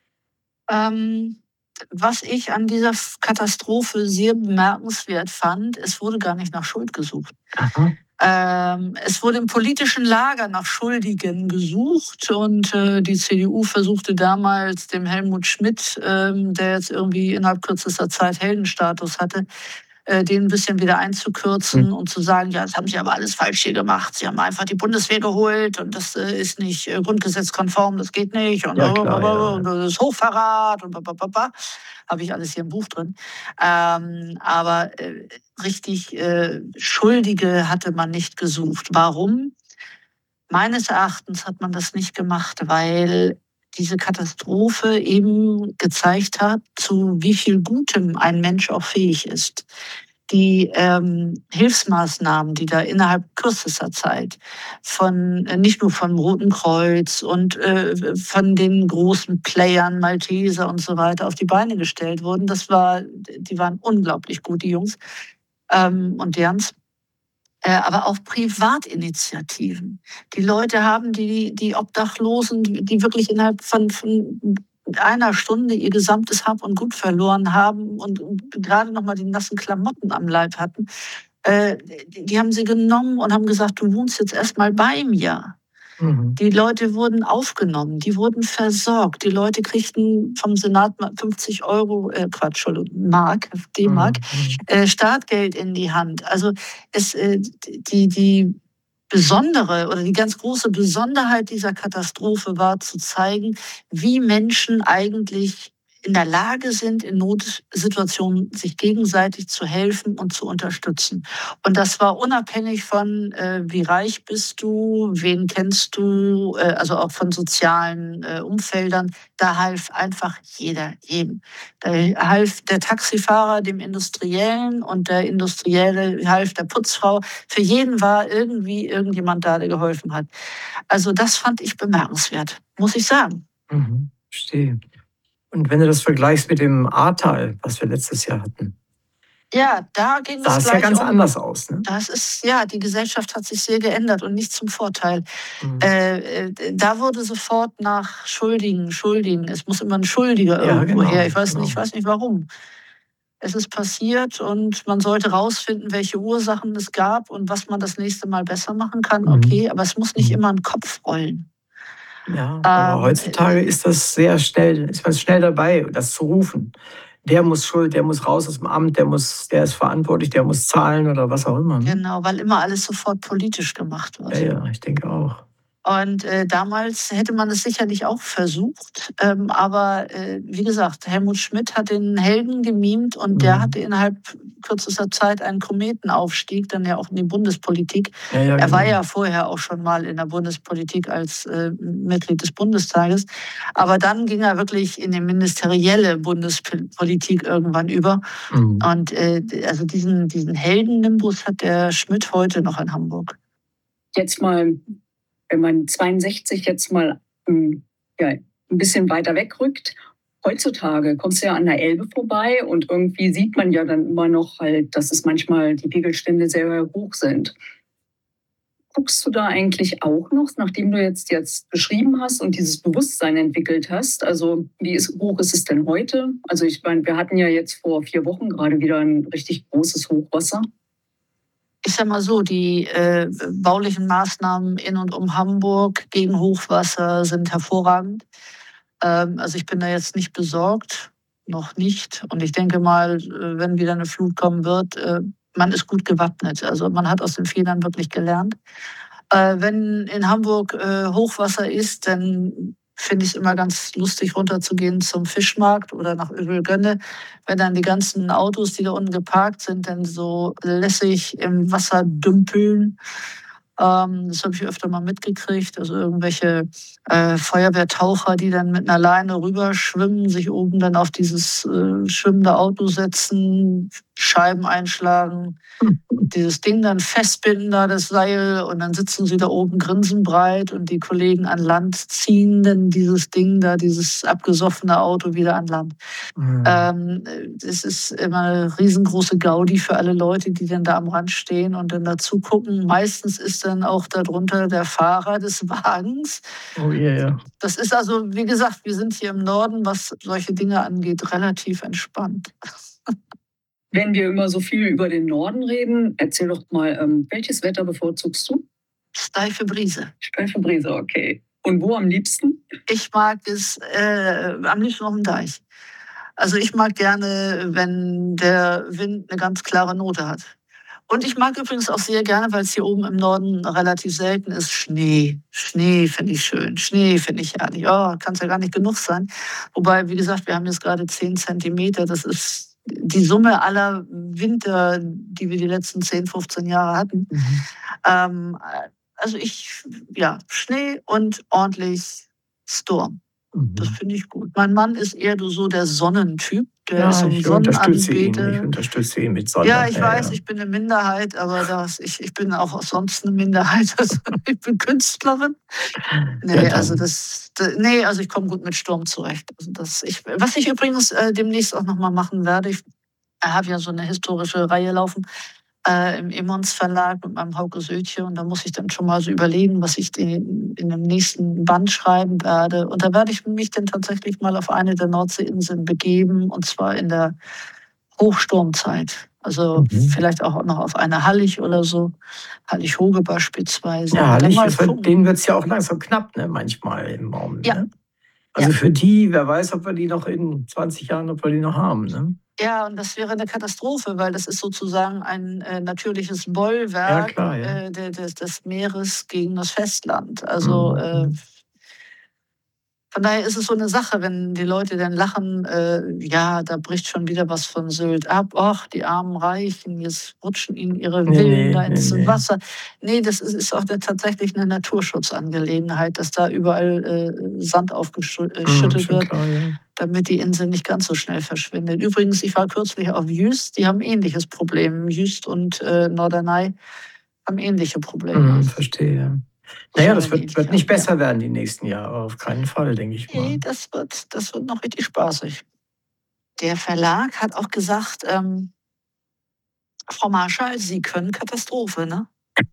Ähm, was ich an dieser Katastrophe sehr bemerkenswert fand, es wurde gar nicht nach Schuld gesucht. Aha. Ähm, es wurde im politischen Lager nach Schuldigen gesucht und äh, die C D U versuchte damals dem Helmut Schmidt, ähm, der jetzt irgendwie innerhalb kürzester Zeit Heldenstatus hatte, äh, den ein bisschen wieder einzukürzen Hm. und zu sagen, ja, das haben sie aber alles falsch hier gemacht. Sie haben einfach die Bundeswehr geholt und das äh, ist nicht äh, grundgesetzkonform, das geht nicht und, Ja, klar, ja. und das ist Hochverrat und babababa. Habe ich alles hier im Buch drin. Ähm, aber äh, richtig äh, Schuldige hatte man nicht gesucht. Warum? Meines Erachtens hat man das nicht gemacht, weil diese Katastrophe eben gezeigt hat, zu wie viel Gutem ein Mensch auch fähig ist. Die ähm, Hilfsmaßnahmen, die da innerhalb kürzester Zeit von äh, nicht nur vom Roten Kreuz und äh, von den großen Playern, Malteser und so weiter auf die Beine gestellt wurden, das war, die waren unglaublich gut, die Jungs ähm, und derens. Äh, aber auch Privatinitiativen. Die Leute haben die, die Obdachlosen, die, die wirklich innerhalb von, von einer Stunde ihr gesamtes Hab und Gut verloren haben und, und gerade noch mal die nassen Klamotten am Leib hatten, äh, die, die haben sie genommen und haben gesagt, du wohnst jetzt erstmal bei mir. Mhm. Die Leute wurden aufgenommen, die wurden versorgt. Die Leute kriegten vom Senat fünfzig Euro, äh, Quatsch, Entschuldigung, Mark, D-Mark, Mhm. äh, Startgeld in die Hand. Also es, äh, die, die besondere oder die ganz große Besonderheit dieser Katastrophe war zu zeigen, wie Menschen eigentlich in der Lage sind, in Notsituationen sich gegenseitig zu helfen und zu unterstützen. Und das war unabhängig von, äh, wie reich bist du, wen kennst du, äh, also auch von sozialen äh, Umfeldern. Da half einfach jeder jedem. Da half der Taxifahrer dem Industriellen und der Industrielle half der Putzfrau. Für jeden war irgendwie irgendjemand da, der geholfen hat. Also das fand ich bemerkenswert, muss ich sagen. Mhm. Verstehe. Und wenn du das vergleichst mit dem Ahrtal, was wir letztes Jahr hatten, Ja, da ging sah es es ja gleich ganz um. anders aus. Ne? Das ist, ja, die Gesellschaft hat sich sehr geändert und nicht zum Vorteil. Mhm. Äh, äh, da wurde sofort nach Schuldigen, Schuldigen. Es muss immer ein Schuldiger Ja, irgendwo genau, her. Ich weiß genau. nicht, ich weiß nicht warum. Es ist passiert und man sollte rausfinden, welche Ursachen es gab und was man das nächste Mal besser machen kann. Mhm. Okay, aber es muss nicht Mhm. immer ein Kopf rollen. Ja, aber Ähm, heutzutage ist das sehr schnell, ist man schnell dabei, das zu rufen. Der muss schuld, der muss raus aus dem Amt, der muss, der ist verantwortlich, der muss zahlen oder was auch immer. Ne? genau, weil immer alles sofort politisch gemacht wird. Ja, ja, ich denke auch. Und äh, damals hätte man es sicherlich auch versucht. Ähm, aber äh, wie gesagt, Helmut Schmidt hat den Helden gemimt und der Mhm. hatte innerhalb kürzester Zeit einen Kometenaufstieg, dann ja auch in die Bundespolitik. Ja, ja, Er war genau. ja vorher auch schon mal in der Bundespolitik als äh, Mitglied des Bundestages. Aber dann ging er wirklich in die ministerielle Bundespolitik irgendwann über. Mhm. Und äh, also diesen, diesen Heldennimbus hat der Schmidt heute noch in Hamburg. Jetzt mal, wenn man zweiundsechzig jetzt mal ähm, ja, ein bisschen weiter wegrückt, heutzutage kommst du ja an der Elbe vorbei und irgendwie sieht man ja dann immer noch halt, dass es manchmal die Pegelstände sehr hoch sind. Guckst du da eigentlich auch noch, nachdem du jetzt, jetzt beschrieben hast und dieses Bewusstsein entwickelt hast? Also wie ist, hoch ist es denn heute? Also ich meine, wir hatten ja jetzt vor vier Wochen gerade wieder ein richtig großes Hochwasser. Ich sag mal so, die äh, baulichen Maßnahmen in und um Hamburg gegen Hochwasser sind hervorragend. Ähm, also ich bin da jetzt nicht besorgt, noch nicht. Und ich denke mal, äh, wenn wieder eine Flut kommen wird, äh, man ist gut gewappnet. Also man hat aus den Fehlern wirklich gelernt. Äh, wenn in Hamburg äh, Hochwasser ist, dann finde ich es immer ganz lustig, runterzugehen zum Fischmarkt oder nach Övelgönne, wenn dann die ganzen Autos, die da unten geparkt sind, dann so lässig im Wasser dümpeln Ähm, das habe ich öfter mal mitgekriegt. Also irgendwelche äh, Feuerwehrtaucher, die dann mit einer Leine rüberschwimmen, sich oben dann auf dieses äh, schwimmende Auto setzen, Scheiben einschlagen, dieses Ding dann festbinden, da das Seil, und dann sitzen sie da oben grinsenbreit und die Kollegen an Land ziehen dann dieses Ding da, dieses abgesoffene Auto wieder an Land. Mhm. Ähm, das ist immer eine riesengroße Gaudi für alle Leute, die dann da am Rand stehen und dann dazu gucken. Meistens ist dann auch darunter der Fahrer des Wagens. Oh ja, ja. Das ist also, wie gesagt, wir sind hier im Norden, was solche Dinge angeht, relativ entspannt. Wenn wir immer so viel über den Norden reden, erzähl doch mal, ähm, welches Wetter bevorzugst du? Steife Brise. Steife Brise, okay. Und wo am liebsten? Ich mag es äh, am liebsten auf dem Deich. Also ich mag gerne, wenn der Wind eine ganz klare Note hat. Und ich mag übrigens auch sehr gerne, weil es hier oben im Norden relativ selten ist, Schnee. Schnee finde ich schön. Schnee finde ich herrlich. Oh, kann es ja gar nicht genug sein. Wobei, wie gesagt, wir haben jetzt gerade zehn Zentimeter. Das ist die Summe aller Winter, die wir die letzten zehn, fünfzehn Jahre hatten. Mhm. Ähm, also ich, ja, Schnee und ordentlich Sturm. Das Mhm. finde ich gut. Mein Mann ist eher so der Sonnentyp. Der Ja, ist so ein ich unterstütze ihn. Ich Sonnenanbeter. unterstütze ihn mit Sonne. Ja, ich Ja, weiß, ja. ich bin eine Minderheit, aber das, ich, ich bin auch sonst eine Minderheit. Also ich bin Künstlerin. Ja, Nee, also dann. das, da- nee, also ich komme gut mit Sturm zurecht. Also das, ich, was ich übrigens äh, demnächst auch nochmal machen werde, ich habe ja so eine historische Reihe laufen äh, im Emons Verlag mit meinem Hauke Södche, und da muss ich dann schon mal so überlegen, was ich den, in dem nächsten Band schreiben werde. Und da werde ich mich dann tatsächlich mal auf eine der Nordseeinseln begeben, und zwar in der Hochsturmzeit. Also Mhm. vielleicht auch noch auf eine Hallig oder so, Hallig-Hoge beispielsweise. Ja, Und dann Hallig, mal für gucken. denen wird es ja auch langsam knapp, ne, manchmal im Raum. Ja, Ne? Also ja. für die, wer weiß, ob wir die noch in zwanzig Jahren, ob wir die noch haben. Ne? Ja, und das wäre eine Katastrophe, weil das ist sozusagen ein äh, natürliches Ja, Bollwerk klar, ja. äh, de- des, des Meeres gegen das Festland. Also äh, Mhm. von daher ist es so eine Sache, wenn die Leute dann lachen, äh, ja, da bricht schon wieder was von Sylt ab. Ach, die armen Reichen, jetzt rutschen ihnen ihre Nee, Villen da nee, nee, ins nee. Wasser. Nee, das ist, ist auch eine, tatsächlich eine Naturschutzangelegenheit, dass da überall äh, Sand Mhm, aufgeschüttet schon wird, klar, ja. damit die Insel nicht ganz so schnell verschwindet. Übrigens, ich war kürzlich auf Jüst, die haben ein ähnliches Problem. Jüst und äh, Norderney haben ähnliche Probleme. Mhm, verstehe. So Naja, das in wird, wird ähnlicher, nicht ja. besser werden die nächsten Jahre, auf keinen Fall, denke ich Nee, mal. das wird, das wird noch richtig spaßig. Der Verlag hat auch gesagt, ähm, Frau Marschall, Sie können Katastrophe, ne?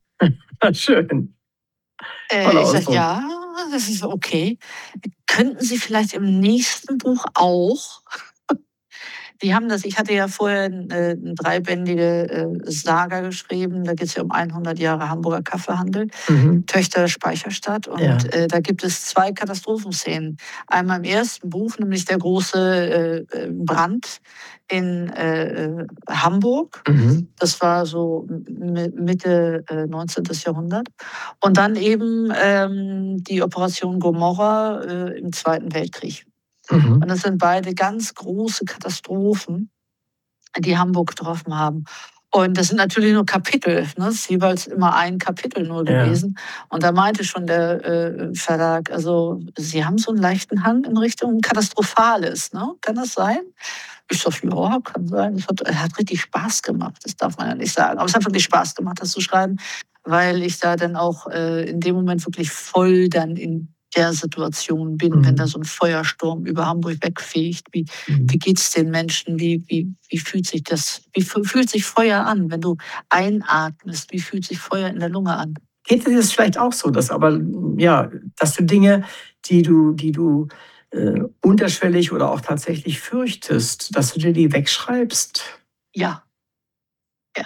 Schön, Äh, toller ich sage, Ausdruck. ja, das ist okay. Könnten Sie vielleicht im nächsten Buch auch? Die haben das, ich hatte ja vorher eine, eine dreibändige äh, Saga geschrieben, da geht es ja um hundert Jahre Hamburger Kaffeehandel, Mhm. Töchter der Speicherstadt. Und Ja. äh, da gibt es zwei Katastrophenszenen. Einmal im ersten Buch, nämlich der große äh, Brand in äh, Hamburg. Mhm. Das war so Mitte äh, neunzehnten. Jahrhundert. Und dann eben ähm, die Operation Gomorra äh, im Zweiten Weltkrieg. Mhm. Und das sind beide ganz große Katastrophen, die Hamburg getroffen haben. Und das sind natürlich nur Kapitel, ne? Das ist jeweils immer ein Kapitel nur Ja. gewesen. Und da meinte schon der äh, Verlag, also Sie haben so einen leichten Hang in Richtung Katastrophales, ne? Kann das sein? Ich sag, ja, kann sein. Es hat, es hat richtig Spaß gemacht, das darf man ja nicht sagen. Aber es hat wirklich Spaß gemacht, das zu schreiben, weil ich da dann auch äh, in dem Moment wirklich voll dann in der Situation bin, wenn da Mhm. so ein Feuersturm über Hamburg wegfegt. Wie, Mhm. wie geht es den Menschen? Wie, wie, wie fühlt sich das? Wie fü- fühlt sich Feuer an, wenn du einatmest? Wie fühlt sich Feuer in der Lunge an? Geht dir das vielleicht auch so, dass aber, ja, dass du Dinge, die du, die du äh, unterschwellig oder auch tatsächlich fürchtest, dass du dir die wegschreibst? Ja, ja,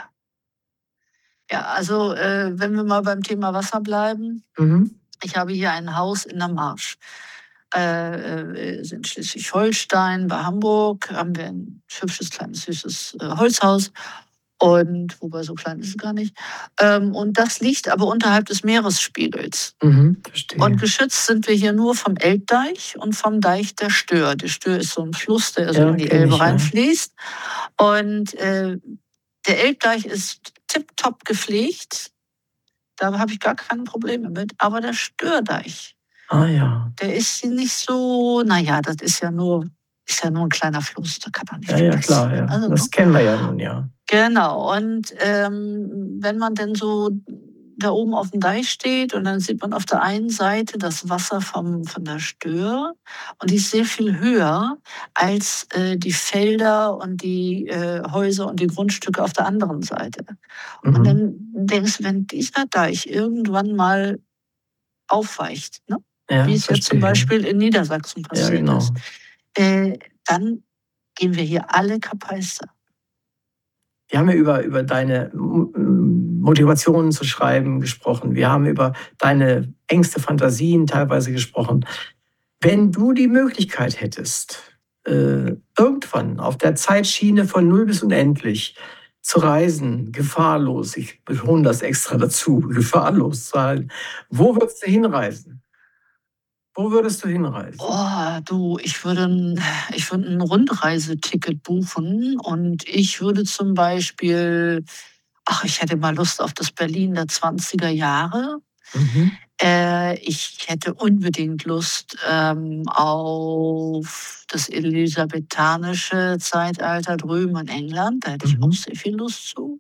ja. Also äh, wenn wir mal beim Thema Wasser bleiben, Mhm. ich habe hier ein Haus in der Marsch. Äh, äh, in Schleswig-Holstein, bei Hamburg, haben wir ein hübsches, kleines, süßes äh, Holzhaus. Und wobei so klein ist es gar nicht. Ähm, und das liegt aber unterhalb des Meeresspiegels. Mhm. Und Verstehe. geschützt sind wir hier nur vom Elbdeich und vom Deich der Stör. Der Stör ist so ein Fluss, der so Ja, in die kenne Elbe ich, ja. reinfließt. Und äh, der Elbdeich ist tipptopp gepflegt. Da habe ich gar keine Probleme mit. Aber der Stördeich, Ah ja. der ist nicht so, naja, das ist ja nur, ist ja nur ein kleiner Fluss, da kann doch nicht Ja, viel ja, klar, passieren. ja. Also, ne? Das kennen wir ja nun, ja. Genau, und ähm, wenn man denn so da oben auf dem Deich steht und dann sieht man auf der einen Seite das Wasser vom, von der Stör und die ist sehr viel höher als äh, die Felder und die äh, Häuser und die Grundstücke auf der anderen Seite. Und Mhm. dann denkst du, wenn dieser Deich irgendwann mal aufweicht, ne? Ja, Wie es jetzt zum verstehe. Beispiel in Niedersachsen Ja, passiert genau. ist, äh, dann gehen wir hier alle kapeister. Wir haben ja über, über deine Motivationen zu schreiben gesprochen. Wir haben über deine Ängste, Fantasien teilweise gesprochen. Wenn du die Möglichkeit hättest, äh, irgendwann auf der Zeitschiene von null bis unendlich zu reisen, gefahrlos, ich betone das extra dazu, gefahrlos zu halten, wo würdest du hinreisen? Wo würdest du hinreisen? Oh, du, ich würde ein, ich würde ein Rundreiseticket buchen und ich würde zum Beispiel, ach, ich hätte mal Lust auf das Berlin der zwanziger Jahre. Mhm. Äh, ich hätte unbedingt Lust ähm, auf das elisabethanische Zeitalter drüben in England. Da hätte ich auch Mhm. sehr viel Lust zu.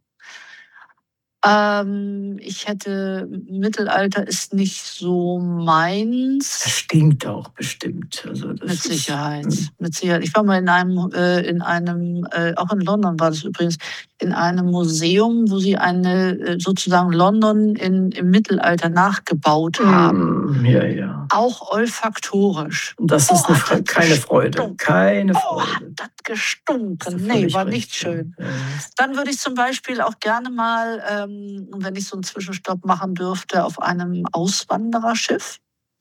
Ähm, ich hätte, Mittelalter ist nicht so Das meins. stinkt auch bestimmt. Also das Mit ist, Sicherheit, hm. mit Sicherheit. Ich war mal in einem, äh, in einem, äh, auch in London war das übrigens, in einem Museum, wo sie eine äh, sozusagen London in, im Mittelalter nachgebaut haben. Mm, ja, ja. Auch olfaktorisch. Das Oh, ist eine, hat das keine Freude. gestunken. Keine Oh, hat Freude. das Hast du gestunken. Nee, völlig war recht. nicht Ja. schön. Ja, ja. Dann würde ich zum Beispiel auch gerne mal, ähm, wenn ich so einen Zwischenstopp machen dürfte, auf einem Auswandererschiff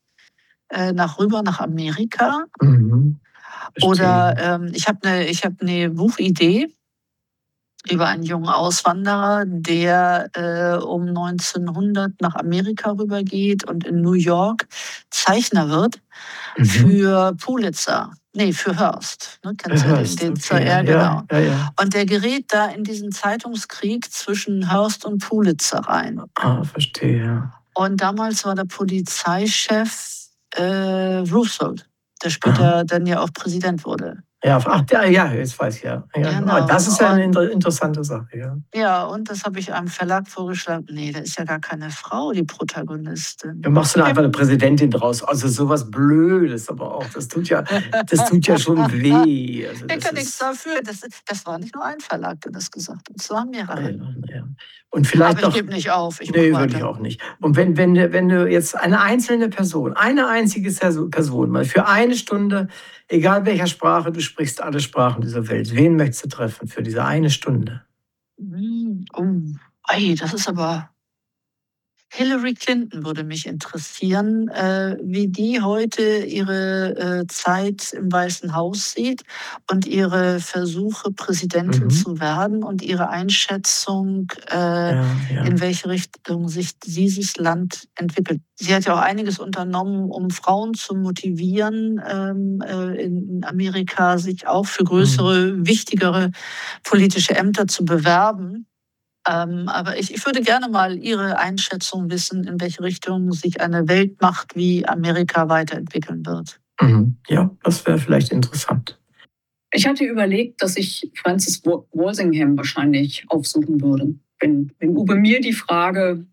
äh, nach rüber nach Amerika. Mhm. Oder Verstehe. ähm, ich habe eine ich habe eine Buchidee über einen jungen Auswanderer, der äh, um neunzehnhundert nach Amerika rübergeht und in New York Zeichner wird Mhm. für Pulitzer. Nee, für Hearst. Ne, kennst du ja den, Hörst, den okay. ja, Ja, genau. ja, ja. Und der gerät da in diesen Zeitungskrieg zwischen Hearst und Pulitzer rein. Ah, verstehe. Und damals war der Polizeichef äh, Roosevelt, der Aha. später dann ja auch Präsident wurde. Ja, ach, ja, ja, jetzt weiß ich ja. ja. Ah, Genau. das ist ja eine Und, inter- interessante Sache, ja. ja, und das habe ich einem Verlag vorgeschlagen. Nee, da ist ja gar keine Frau, die Protagonistin. Du machst dann einfach eine Präsidentin draus. Also sowas Blödes, aber auch, das tut ja, das tut ja schon weh. Also Ich das kann nichts ist, dafür. Das, das war nicht nur ein Verlag, der das gesagt hat. Es waren mehrere. ja, ja. Und vielleicht Aber ich noch, gebe nicht auf. Ich nee, mache würde ich weiter. auch nicht. Und wenn, wenn, du- wenn du jetzt eine einzelne Person, eine einzige Person, mal für eine Stunde, egal welcher Sprache du sprichst, alle Sprachen dieser Welt, wen möchtest du treffen für diese eine Stunde? Hm, Oh, ei, das ist aber. Hillary Clinton würde mich interessieren, äh, wie die heute ihre äh, Zeit im Weißen Haus sieht und ihre Versuche, Präsidentin Mhm. zu werden und ihre Einschätzung, äh, Ja, ja. in welche Richtung sich dieses Land entwickelt. Sie hat ja auch einiges unternommen, um Frauen zu motivieren, ähm, äh, in Amerika sich auch für Mhm. größere, wichtigere politische Ämter zu bewerben. Ähm, aber ich, ich würde gerne mal Ihre Einschätzung wissen, in welche Richtung sich eine Weltmacht wie Amerika weiterentwickeln wird. Mhm. Ja, das wäre vielleicht interessant. Ich hatte überlegt, dass ich Francis Walsingham wahrscheinlich aufsuchen würde, wenn, wenn Uwe mir die Frage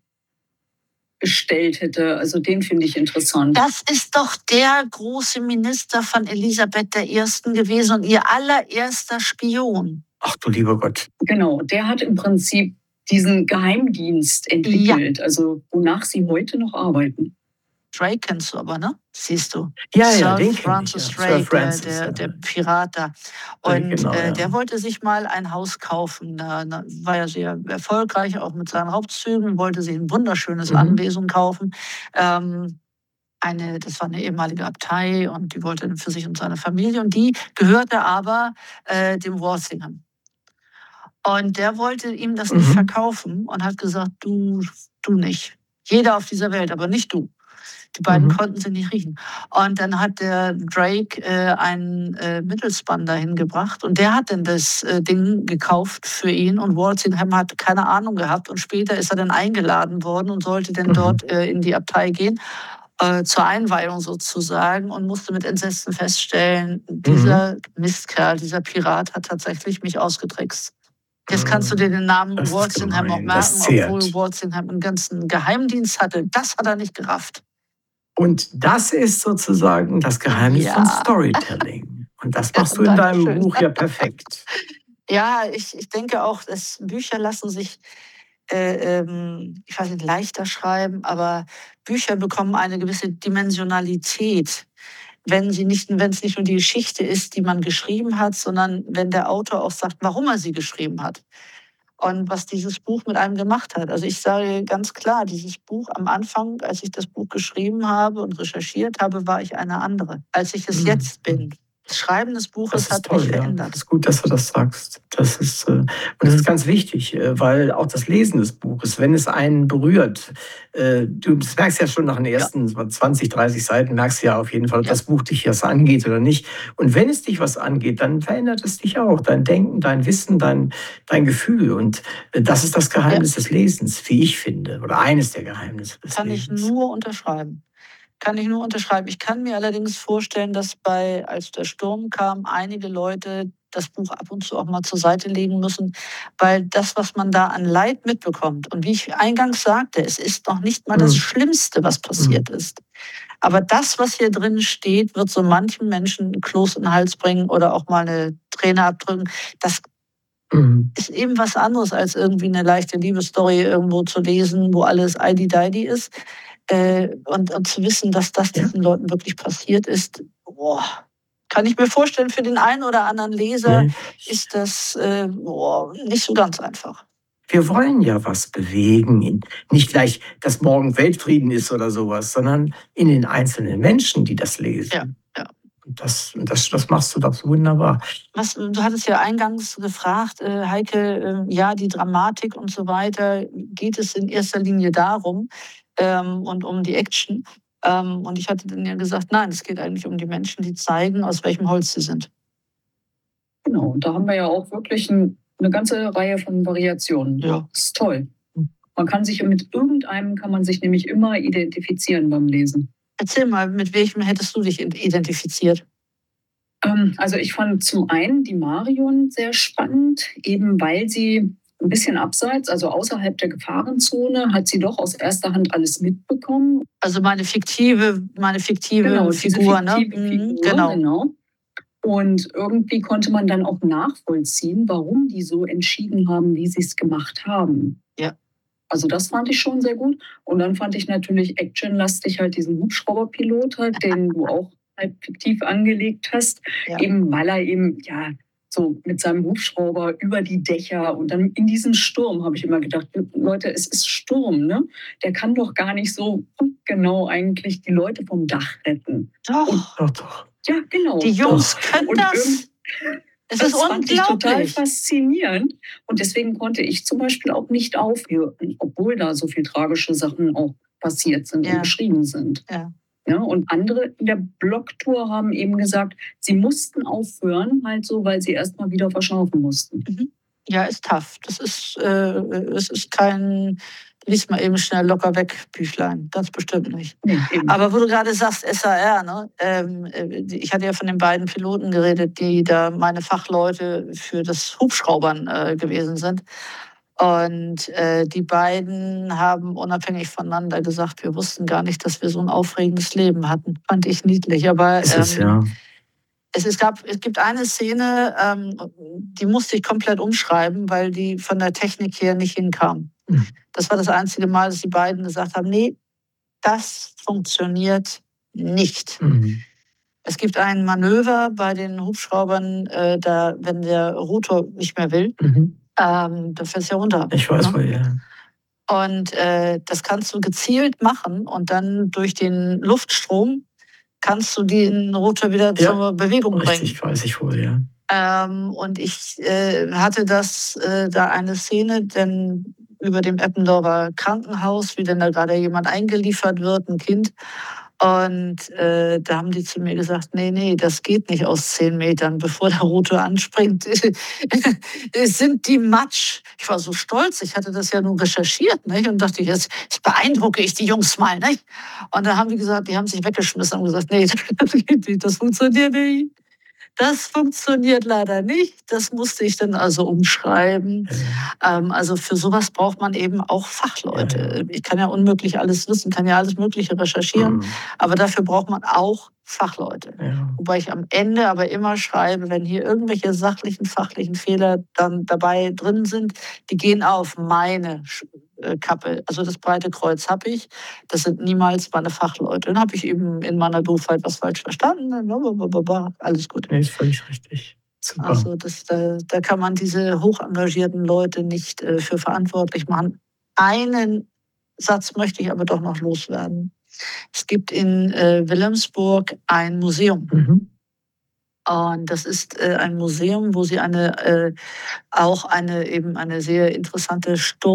gestellt hätte. Also den finde ich interessant. Das ist doch der große Minister von Elisabeth der Ersten gewesen und ihr allererster Spion. Ach du lieber Gott. Genau, der hat im Prinzip diesen Geheimdienst entwickelt, ja. Also wonach sie heute noch arbeiten. Drake kennst du aber, ne? Siehst du. Ja, Sir ja, den kenn ich, Francis ja. Drake, Sir Francis, der, der, ja. der Pirat da. Drake, Und genau, äh, ja. der wollte sich mal ein Haus kaufen. Da, da war ja sehr erfolgreich, auch mit seinen Hauptzügen, wollte sich ein wunderschönes Mhm. Anwesen kaufen. Ähm, eine, das war eine ehemalige Abtei und die wollte für sich und seine Familie. Und die gehörte aber äh, dem Walsingham. Und der wollte ihm das Mhm. nicht verkaufen und hat gesagt, du, du nicht. Jeder auf dieser Welt, aber nicht du. Die beiden Mhm. konnten sie nicht riechen. Und dann hat der Drake äh, einen äh, Mittelsmann dahin gebracht und der hat dann das äh, Ding gekauft für ihn und Walsingham hat keine Ahnung gehabt und später ist er dann eingeladen worden und sollte dann Mhm. dort äh, in die Abtei gehen, äh, zur Einweihung sozusagen und musste mit Entsetzen feststellen, dieser Mistkerl, dieser Pirat hat tatsächlich mich ausgetrickst. Jetzt kannst du dir den Namen Das ist Walsingham auch gemein, das merken, obwohl zehrt. Walsingham einen ganzen Geheimdienst hatte. Das hat er nicht gerafft. Und das ist sozusagen das Geheimnis von Ja, Storytelling. Und das ja, machst du in deinem Dankeschön. Buch ja perfekt. Ja, ich, ich denke auch, dass Bücher lassen sich, äh, ähm, ich weiß nicht, leichter schreiben, aber Bücher bekommen eine gewisse Dimensionalität, wenn sie nicht, wenn es nicht nur die Geschichte ist, die man geschrieben hat, sondern wenn der Autor auch sagt, warum er sie geschrieben hat und was dieses Buch mit einem gemacht hat. Also ich sage ganz klar, dieses Buch am Anfang, als ich das Buch geschrieben habe und recherchiert habe, war ich eine andere, als ich es Mhm. jetzt bin. Das Schreiben des Das Buches ist hat mich toll, ja. Das verändert. ist gut, dass du das sagst. Das ist, äh, und das ist ganz wichtig, äh, weil auch das Lesen des Buches, wenn es einen berührt, äh, du das merkst ja schon nach den Ja, ersten zwanzig, dreißig Seiten, merkst du ja auf jeden Fall, ob ja, das Buch dich was angeht oder nicht. Und wenn es dich was angeht, dann verändert es dich auch. Dein Denken, dein Wissen, dein, dein Gefühl. Und äh, das ist das ja, Geheimnis des Lesens, wie ich finde. Oder eines der Geheimnisse des kann ich Lesens. nur unterschreiben. Kann ich nur unterschreiben. Ich kann mir allerdings vorstellen, dass bei, als der Sturm kam, einige Leute das Buch ab und zu auch mal zur Seite legen müssen, weil das, was man da an Leid mitbekommt, und wie ich eingangs sagte, es ist noch nicht mal das Mhm. Schlimmste, was Mhm. passiert ist. Aber das, was hier drin steht, wird so manchen Menschen ein Kloß in den Hals bringen oder auch mal eine Träne abdrücken. Das Mhm. ist eben was anderes, als irgendwie eine leichte Liebesstory irgendwo zu lesen, wo alles Heidi-Deidi ist. Äh, und, und zu wissen, dass das Ja. diesen Leuten wirklich passiert ist, boah, kann ich mir vorstellen, für den einen oder anderen Leser Nee. ist das äh, boah, nicht so ganz einfach. Wir wollen ja was bewegen. In, nicht gleich, dass morgen Weltfrieden ist oder sowas, sondern in den einzelnen Menschen, die das Ja, lesen. ja. Und das, das, das machst du doch so wunderbar. Was, du hattest ja eingangs gefragt, äh, Heike, äh, ja, die Dramatik und so weiter, geht es in erster Linie darum ähm, und um die Action? Ähm, und ich hatte dann ja gesagt, nein, es geht eigentlich um die Menschen, die zeigen, aus welchem Holz sie sind. Genau, und da haben wir ja auch wirklich ein, eine ganze Reihe von Variationen. Ja. Das ist toll. Man kann sich mit irgendeinem kann man sich nämlich immer identifizieren beim Lesen. Erzähl mal, mit welchem hättest du dich identifiziert? Ähm, also ich fand zum einen die Marion sehr spannend, eben weil sie ein bisschen abseits, also außerhalb der Gefahrenzone, hat sie doch aus erster Hand alles mitbekommen. Also meine fiktive, meine fiktive Genau, diese Figur, ne? fiktive Mhm, Figur, genau. genau. Und irgendwie konnte man dann auch nachvollziehen, warum die so entschieden haben, wie sie es gemacht haben. Ja. Also das fand ich schon sehr gut. Und dann fand ich natürlich actionlastig halt diesen Hubschrauberpilot halt, den du auch halt fiktiv angelegt hast. Ja. Eben weil er eben, ja, so mit seinem Hubschrauber über die Dächer und dann in diesem Sturm habe ich immer gedacht, Leute, es ist Sturm, ne? Der kann doch gar nicht so genau eigentlich die Leute vom Dach retten. Doch, Und Doch, doch. ja, genau. die Jungs Doch. können Und das. irgend- Es Das ist fand ich total unglaublich. faszinierend. Und deswegen konnte ich zum Beispiel auch nicht aufhören, obwohl da so viele tragische Sachen auch passiert sind Ja. und beschrieben sind. Ja. Ja, und andere in der Blogtour haben eben gesagt, sie mussten aufhören, halt so, weil sie erst mal wieder verschnaufen mussten. Mhm. Ja, ist tough. Das ist, äh, es ist kein, lies mal eben schnell locker weg, Büchlein. Ganz bestimmt nicht. Nee, eben. Aber wo du gerade sagst, S A R, ne? Ähm, äh, ich hatte ja von den beiden Piloten geredet, die da meine Fachleute für das Hubschraubern äh, gewesen sind. Und äh, die beiden haben unabhängig voneinander gesagt, wir wussten gar nicht, dass wir so ein aufregendes Leben hatten. Fand ich niedlich. Aber Ist es, ähm, ja. es, es, gab, es gibt eine Szene, ähm, die musste ich komplett umschreiben, weil die von der Technik her nicht hinkam. Mhm. Das war das einzige Mal, dass die beiden gesagt haben, nee, das funktioniert nicht. Mhm. Es gibt ein Manöver bei den Hubschraubern, äh, da, wenn der Rotor nicht mehr will, Mhm. ähm, da fällt es ja runter. Ich weiß, Ne? wo ihr. Und äh, das kannst du gezielt machen und dann durch den Luftstrom kannst du den Rotor wieder Ja, zur Bewegung bringen. Richtig, weiß ich wohl, ja. Ähm, und ich äh, hatte das, äh, da eine Szene, denn über dem Eppendorfer Krankenhaus, wie denn da gerade jemand eingeliefert wird, ein Kind. Und äh, da haben die zu mir gesagt, nee, nee, das geht nicht aus zehn Metern, bevor der Rote anspringt. Es sind die Matsch. Ich war so stolz, ich hatte das ja nun recherchiert, nicht? Und dachte, jetzt, jetzt beeindrucke ich die Jungs mal. Nicht? Und dann haben die gesagt, die haben sich weggeschmissen und gesagt, nee, das geht nicht, das funktioniert nicht. Das funktioniert leider nicht. Das musste ich dann also umschreiben. Ja. Ähm, also für sowas braucht man eben auch Fachleute. Ja, ja. Ich kann ja unmöglich alles wissen, kann ja alles Mögliche recherchieren, mhm. aber dafür braucht man auch Fachleute. Ja. Wobei ich am Ende aber immer schreibe, wenn hier irgendwelche sachlichen, fachlichen Fehler dann dabei drin sind, die gehen auf meine Kappe. Also das breite Kreuz habe ich. Das sind niemals meine Fachleute. Dann habe ich eben in meiner Doofheit was falsch verstanden. Alles gut. Nee, ist völlig richtig. Super. Also das, da, da kann man diese hochengagierten Leute nicht äh, für verantwortlich machen. Einen Satz möchte ich aber doch noch loswerden. Es gibt in äh, Wilhelmsburg ein Museum. Mhm. Und das ist äh, ein Museum, wo sie eine, äh, auch eine, eben eine sehr interessante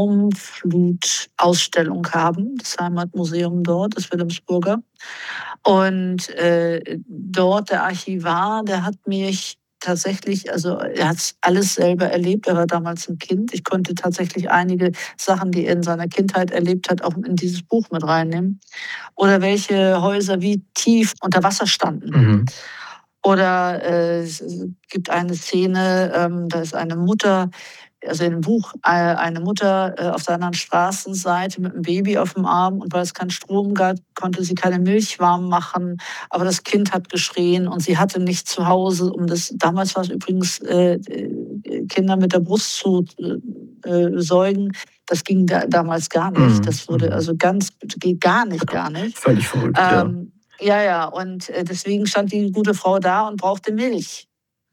Sturmflutausstellung haben. Das Heimatmuseum dort, das Wilhelmsburger. Und äh, dort der Archivar, der hat mich tatsächlich, also er hat alles selber erlebt. Er war damals ein Kind. Ich konnte tatsächlich einige Sachen, die er in seiner Kindheit erlebt hat, auch in dieses Buch mit reinnehmen. Oder welche Häuser wie tief unter Wasser standen. Mhm. Oder äh, es gibt eine Szene, ähm, da ist eine Mutter, also in dem Buch, äh, eine Mutter äh, auf der anderen Straßenseite mit einem Baby auf dem Arm, und weil es keinen Strom gab, konnte sie keine Milch warm machen, aber das Kind hat geschrien und sie hatte nicht zu Hause, um das, damals war es übrigens, äh, Kinder mit der Brust zu äh, säugen. Das ging da, damals gar nicht. Das wurde also ganz, geht gar nicht, gar nicht. Völlig verrückt, ähm, ja. Ja, ja, und deswegen stand die gute Frau da und brauchte Milch.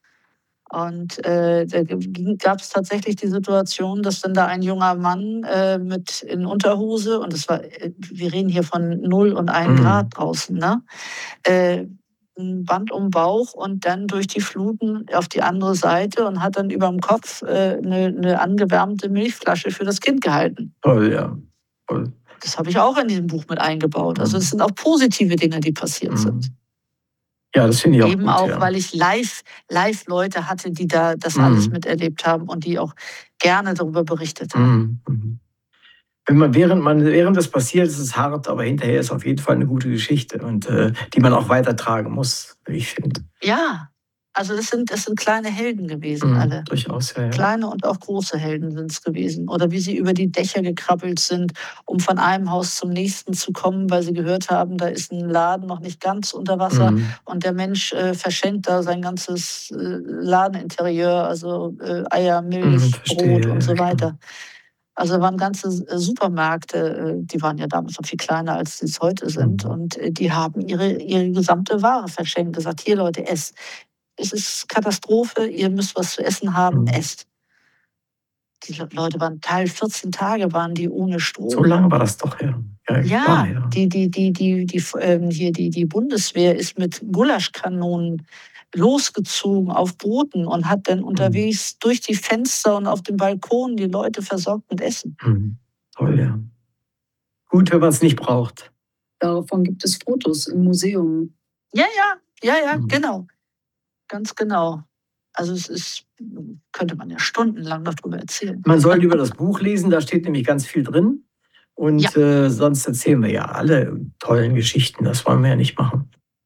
Und äh, da gab es tatsächlich die Situation, dass dann da ein junger Mann äh, mit in Unterhose, und das war, wir reden hier von null und ein mhm. Grad draußen, ne? Äh, ein Band um den Bauch und dann durch die Fluten auf die andere Seite und hat dann über dem Kopf äh, eine, eine angewärmte Milchflasche für das Kind gehalten. Toll, ja. Toll. Das habe ich auch in diesem Buch mit eingebaut. Also es sind auch positive Dinge, die passiert mhm. sind. Ja, das finde ich auch Eben gut, auch, ja. weil ich live, live Leute hatte, die da das mhm. alles miterlebt haben und die auch gerne darüber berichtet haben. Mhm. Wenn man, während, man, während das passiert, ist es hart, aber hinterher ist auf jeden Fall eine gute Geschichte, und äh, die man auch weitertragen muss, wie ich finde. Ja, also das sind, das sind kleine Helden gewesen, mhm, alle. Durchaus, ja, ja. Kleine und auch große Helden sind es gewesen. Oder wie sie über die Dächer gekrabbelt sind, um von einem Haus zum nächsten zu kommen, weil sie gehört haben, da ist ein Laden noch nicht ganz unter Wasser. Mhm. Und der Mensch äh, verschenkt da sein ganzes äh, Ladeninterieur, also äh, Eier, Milch, mhm, verstehe, Brot und so weiter. Ja, also waren ganze Supermärkte, die waren ja damals noch viel kleiner, als sie es heute sind. Mhm. Und die haben ihre, ihre gesamte Ware verschenkt, gesagt, hier Leute, esst. Es ist Katastrophe, ihr müsst was zu essen haben, mhm. esst. Die Leute waren, Teil vierzehn Tage waren die ohne Strom. So lange war das doch, ja. Ja, ja, klar, ja. Die, die, die, die, die, ähm, hier, die, die Bundeswehr ist mit Gulaschkanonen losgezogen auf Booten und hat dann unterwegs mhm. durch die Fenster und auf dem Balkon die Leute versorgt mit Essen. Mhm. Toll, ja. Gut, wenn man es nicht braucht. Davon gibt es Fotos im Museum. Ja, ja, ja, ja, mhm. genau. Ganz genau. Also es ist, könnte man ja stundenlang darüber erzählen. Man soll über das Buch lesen, da steht nämlich ganz viel drin. Und ja. äh, sonst erzählen wir ja alle tollen Geschichten, das wollen wir ja nicht machen.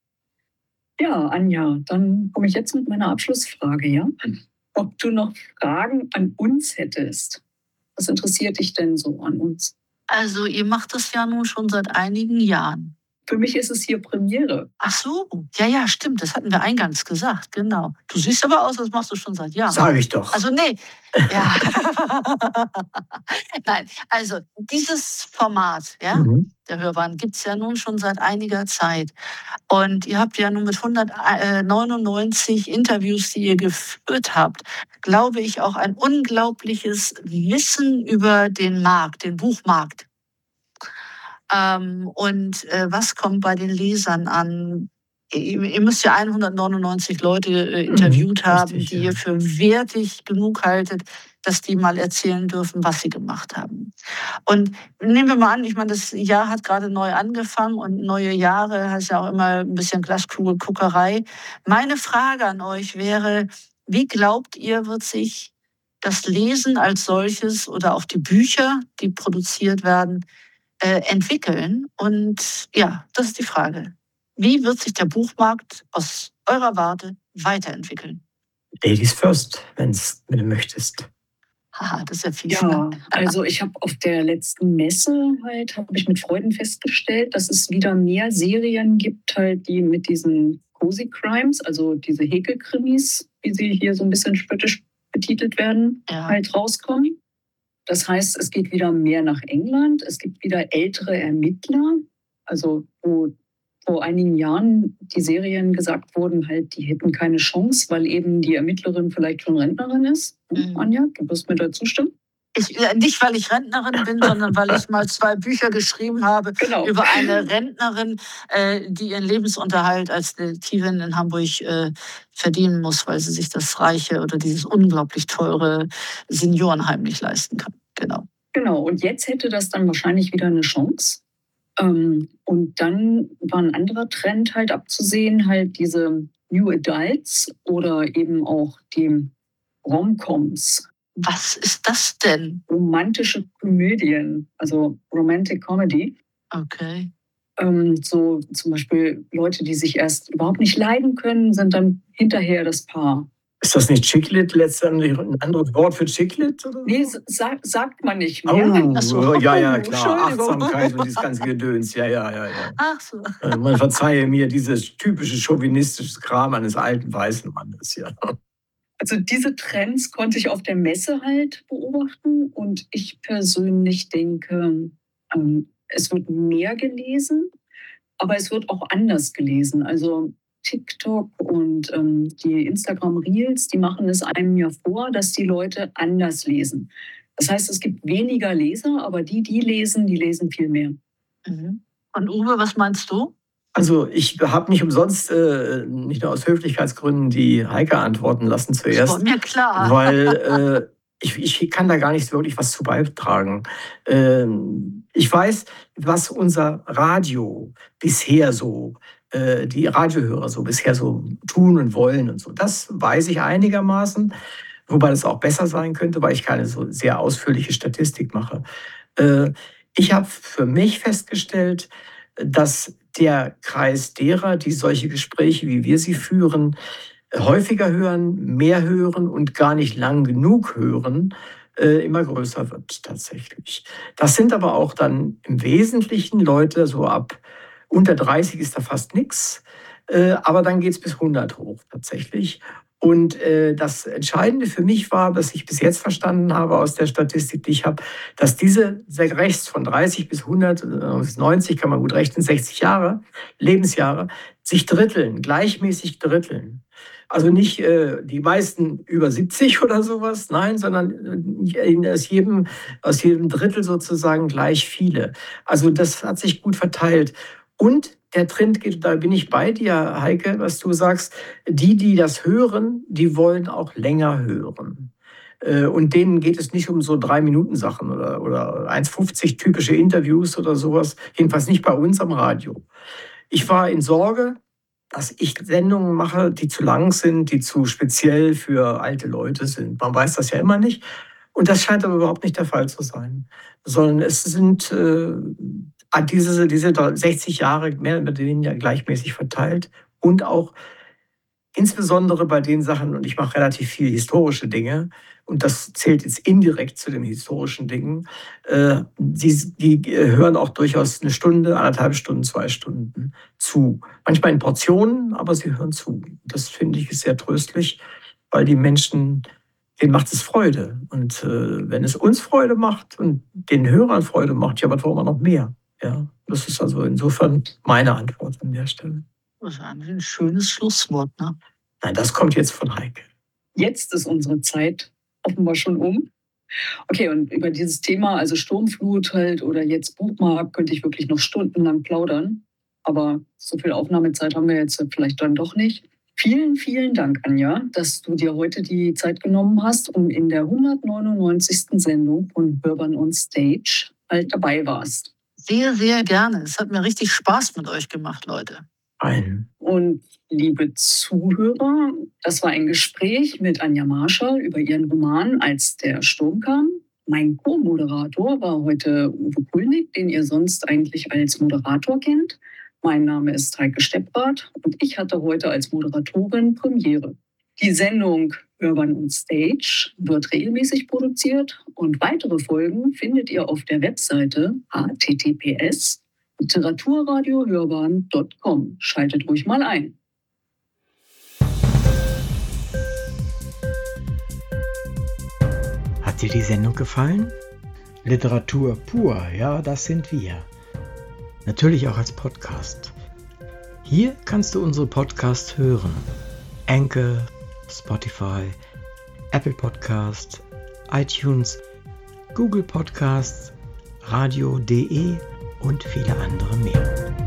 Ja, Anja, dann komme ich jetzt mit meiner Abschlussfrage, ja? Ob du noch Fragen an uns hättest. Was interessiert dich denn so an uns? Also, ihr macht das ja nun schon seit einigen Jahren. Für mich ist es hier Premiere. Ach so, ja, ja, stimmt, das hatten wir eingangs gesagt, genau. Du siehst aber aus, als machst du schon seit Jahren. Sag ich doch. Also, nee, ja. Nein, also, dieses Format, ja, mhm. der Hörbahn, gibt es ja nun schon seit einiger Zeit. Und ihr habt ja nun mit hundertneunundneunzig Interviews, die ihr geführt habt, glaube ich, auch ein unglaubliches Wissen über den Markt, den Buchmarkt. Ähm, und äh, was kommt bei den Lesern an? Ihr, ihr müsst ja hundertneunundneunzig Leute äh, interviewt mhm, haben, richtig, die ja. ihr für wertig genug haltet, dass die mal erzählen dürfen, was sie gemacht haben. Und nehmen wir mal an, ich meine, das Jahr hat gerade neu angefangen und neue Jahre heißt ja auch immer ein bisschen Glaskugelguckerei. Meine Frage an euch wäre, wie glaubt ihr, wird sich das Lesen als solches oder auch die Bücher, die produziert werden, äh, entwickeln? Und ja, das ist die Frage. Wie wird sich der Buchmarkt aus eurer Warte weiterentwickeln? Ladies first, wenn's, wenn du möchtest. Haha, das ist ja fies. Ja, Ne? also ich habe auf der letzten Messe halt, habe ich mit Freuden festgestellt, dass es wieder mehr Serien gibt, halt, die mit diesen Cozy Crimes, also diese Häkelkrimis, wie sie hier so ein bisschen spöttisch betitelt werden, Ja. halt rauskommen. Das heißt, es geht wieder mehr nach England. Es gibt wieder ältere Ermittler, also wo vor einigen Jahren die Serien gesagt wurden, halt, die hätten keine Chance, weil eben die Ermittlerin vielleicht schon Rentnerin ist. Mhm. Anja, du wirst mir da zustimmen? Ich, äh, nicht, weil ich Rentnerin bin, sondern weil ich mal zwei Bücher geschrieben habe Genau. über eine Rentnerin, äh, die ihren Lebensunterhalt als Detektivin in Hamburg äh, verdienen muss, weil sie sich das reiche oder dieses unglaublich teure Seniorenheim nicht leisten kann. Genau. Genau, und jetzt hätte das dann wahrscheinlich wieder eine Chance. Ähm, und dann war ein anderer Trend halt abzusehen, halt diese New Adults oder eben auch die Rom-Coms. Was ist das denn? Romantische Komödien, also Romantic Comedy. Okay. Ähm, so zum Beispiel Leute, die sich erst überhaupt nicht leiden können, sind dann hinterher das Paar. Ist das nicht Chicklit letztendlich ein anderes Wort für Chicklit? Oder? Nee, sa sagt man nicht mehr. Oh, Ach so. ja, ja, klar. Entschuldigung. Achtsamkeit und dieses ganze Gedöns. Ja, ja, ja, ja. Ach so. Äh, Man verzeihe mir dieses typische chauvinistische Kram eines alten weißen Mannes. Ja. Also diese Trends konnte ich auf der Messe halt beobachten und ich persönlich denke, ähm, es wird mehr gelesen, aber es wird auch anders gelesen. Also TikTok und ähm, die Instagram Reels, die machen es einem ja vor, dass die Leute anders lesen. Das heißt, es gibt weniger Leser, aber die, die lesen, die lesen viel mehr. Mhm. Und Uwe, was meinst du? Also ich habe nicht umsonst, äh, nicht nur aus Höflichkeitsgründen, die Heike antworten lassen Das war zuerst, mir klar. weil äh, ich, ich kann da gar nicht wirklich was zu beitragen. Ähm, ich weiß, was unser Radio bisher so, äh, die Radiohörer so bisher so tun und wollen und so. Das weiß ich einigermaßen, wobei das auch besser sein könnte, weil ich keine so sehr ausführliche Statistik mache. Äh, ich habe für mich festgestellt, dass der Kreis derer, die solche Gespräche, wie wir sie führen, häufiger hören, mehr hören und gar nicht lang genug hören, äh, immer größer wird tatsächlich. Das sind aber auch dann im Wesentlichen Leute, so ab unter dreißig ist da fast nichts, äh, aber dann geht es bis hundert hoch tatsächlich. Und äh, das Entscheidende für mich war, was ich bis jetzt verstanden habe aus der Statistik, die ich habe, dass diese rechts von dreißig bis hundert, äh, bis neunzig kann man gut rechnen, sechzig Jahre, Lebensjahre, sich dritteln, gleichmäßig dritteln. Also nicht äh, die meisten über siebzig oder sowas, nein, sondern äh, aus, jedem, aus jedem Drittel sozusagen gleich viele. Also das hat sich gut verteilt. Und der Trend geht, da bin ich bei dir, Heike, was du sagst, die, die das hören, die wollen auch länger hören. Äh, Und denen geht es nicht um so Drei-Minuten-Sachen oder, oder eins fünfzig typische Interviews oder sowas. Jedenfalls nicht bei uns am Radio. Ich war in Sorge, dass ich Sendungen mache, die zu lang sind, die zu speziell für alte Leute sind. Man weiß das ja immer nicht. Und das scheint aber überhaupt nicht der Fall zu sein. Sondern es sind äh, diese, diese sechzig Jahre mehr oder weniger gleichmäßig verteilt. Und auch insbesondere bei den Sachen, und ich mache relativ viel historische Dinge, und das zählt jetzt indirekt zu den historischen Dingen, äh, die, die hören auch durchaus eine Stunde, anderthalb Stunden, zwei Stunden zu. Manchmal in Portionen, aber sie hören zu. Das finde ich sehr tröstlich, weil die Menschen, denen macht es Freude. Und äh, wenn es uns Freude macht und den Hörern Freude macht, ja, was wollen wir noch mehr? Ja, das ist also insofern meine Antwort an der Stelle. Das ist ein schönes Schlusswort, ne? Nein, das kommt jetzt von Heike. Jetzt ist unsere Zeit offenbar schon um. Okay, und über dieses Thema, also Sturmflut halt oder jetzt Buchmarkt, könnte ich wirklich noch stundenlang plaudern. Aber so viel Aufnahmezeit haben wir jetzt vielleicht dann doch nicht. Vielen, vielen Dank, Anja, dass du dir heute die Zeit genommen hast und in der hundertneunundneunzigsten Sendung von Hörbahn on Stage halt dabei warst. Sehr, sehr gerne. Es hat mir richtig Spaß mit euch gemacht, Leute. Ein. Und liebe Zuhörer, das war ein Gespräch mit Anja Marschall über ihren Roman Als der Sturm kam. Mein Co-Moderator war heute Uwe Kulnig, den ihr sonst eigentlich als Moderator kennt. Mein Name ist Heike Stepprath und ich hatte heute als Moderatorin Premiere. Die Sendung Hörbahn on Stage wird regelmäßig produziert und weitere Folgen findet ihr auf der Webseite h t t p s punkt literaturradiohörbahn punkt com. Schaltet ruhig mal ein. Hat dir die Sendung gefallen? Literatur pur, ja, das sind wir. Natürlich auch als Podcast. Hier kannst du unsere Podcasts hören. Anchor, Spotify, Apple Podcasts, iTunes, Google Podcasts, radio punkt de und viele andere mehr.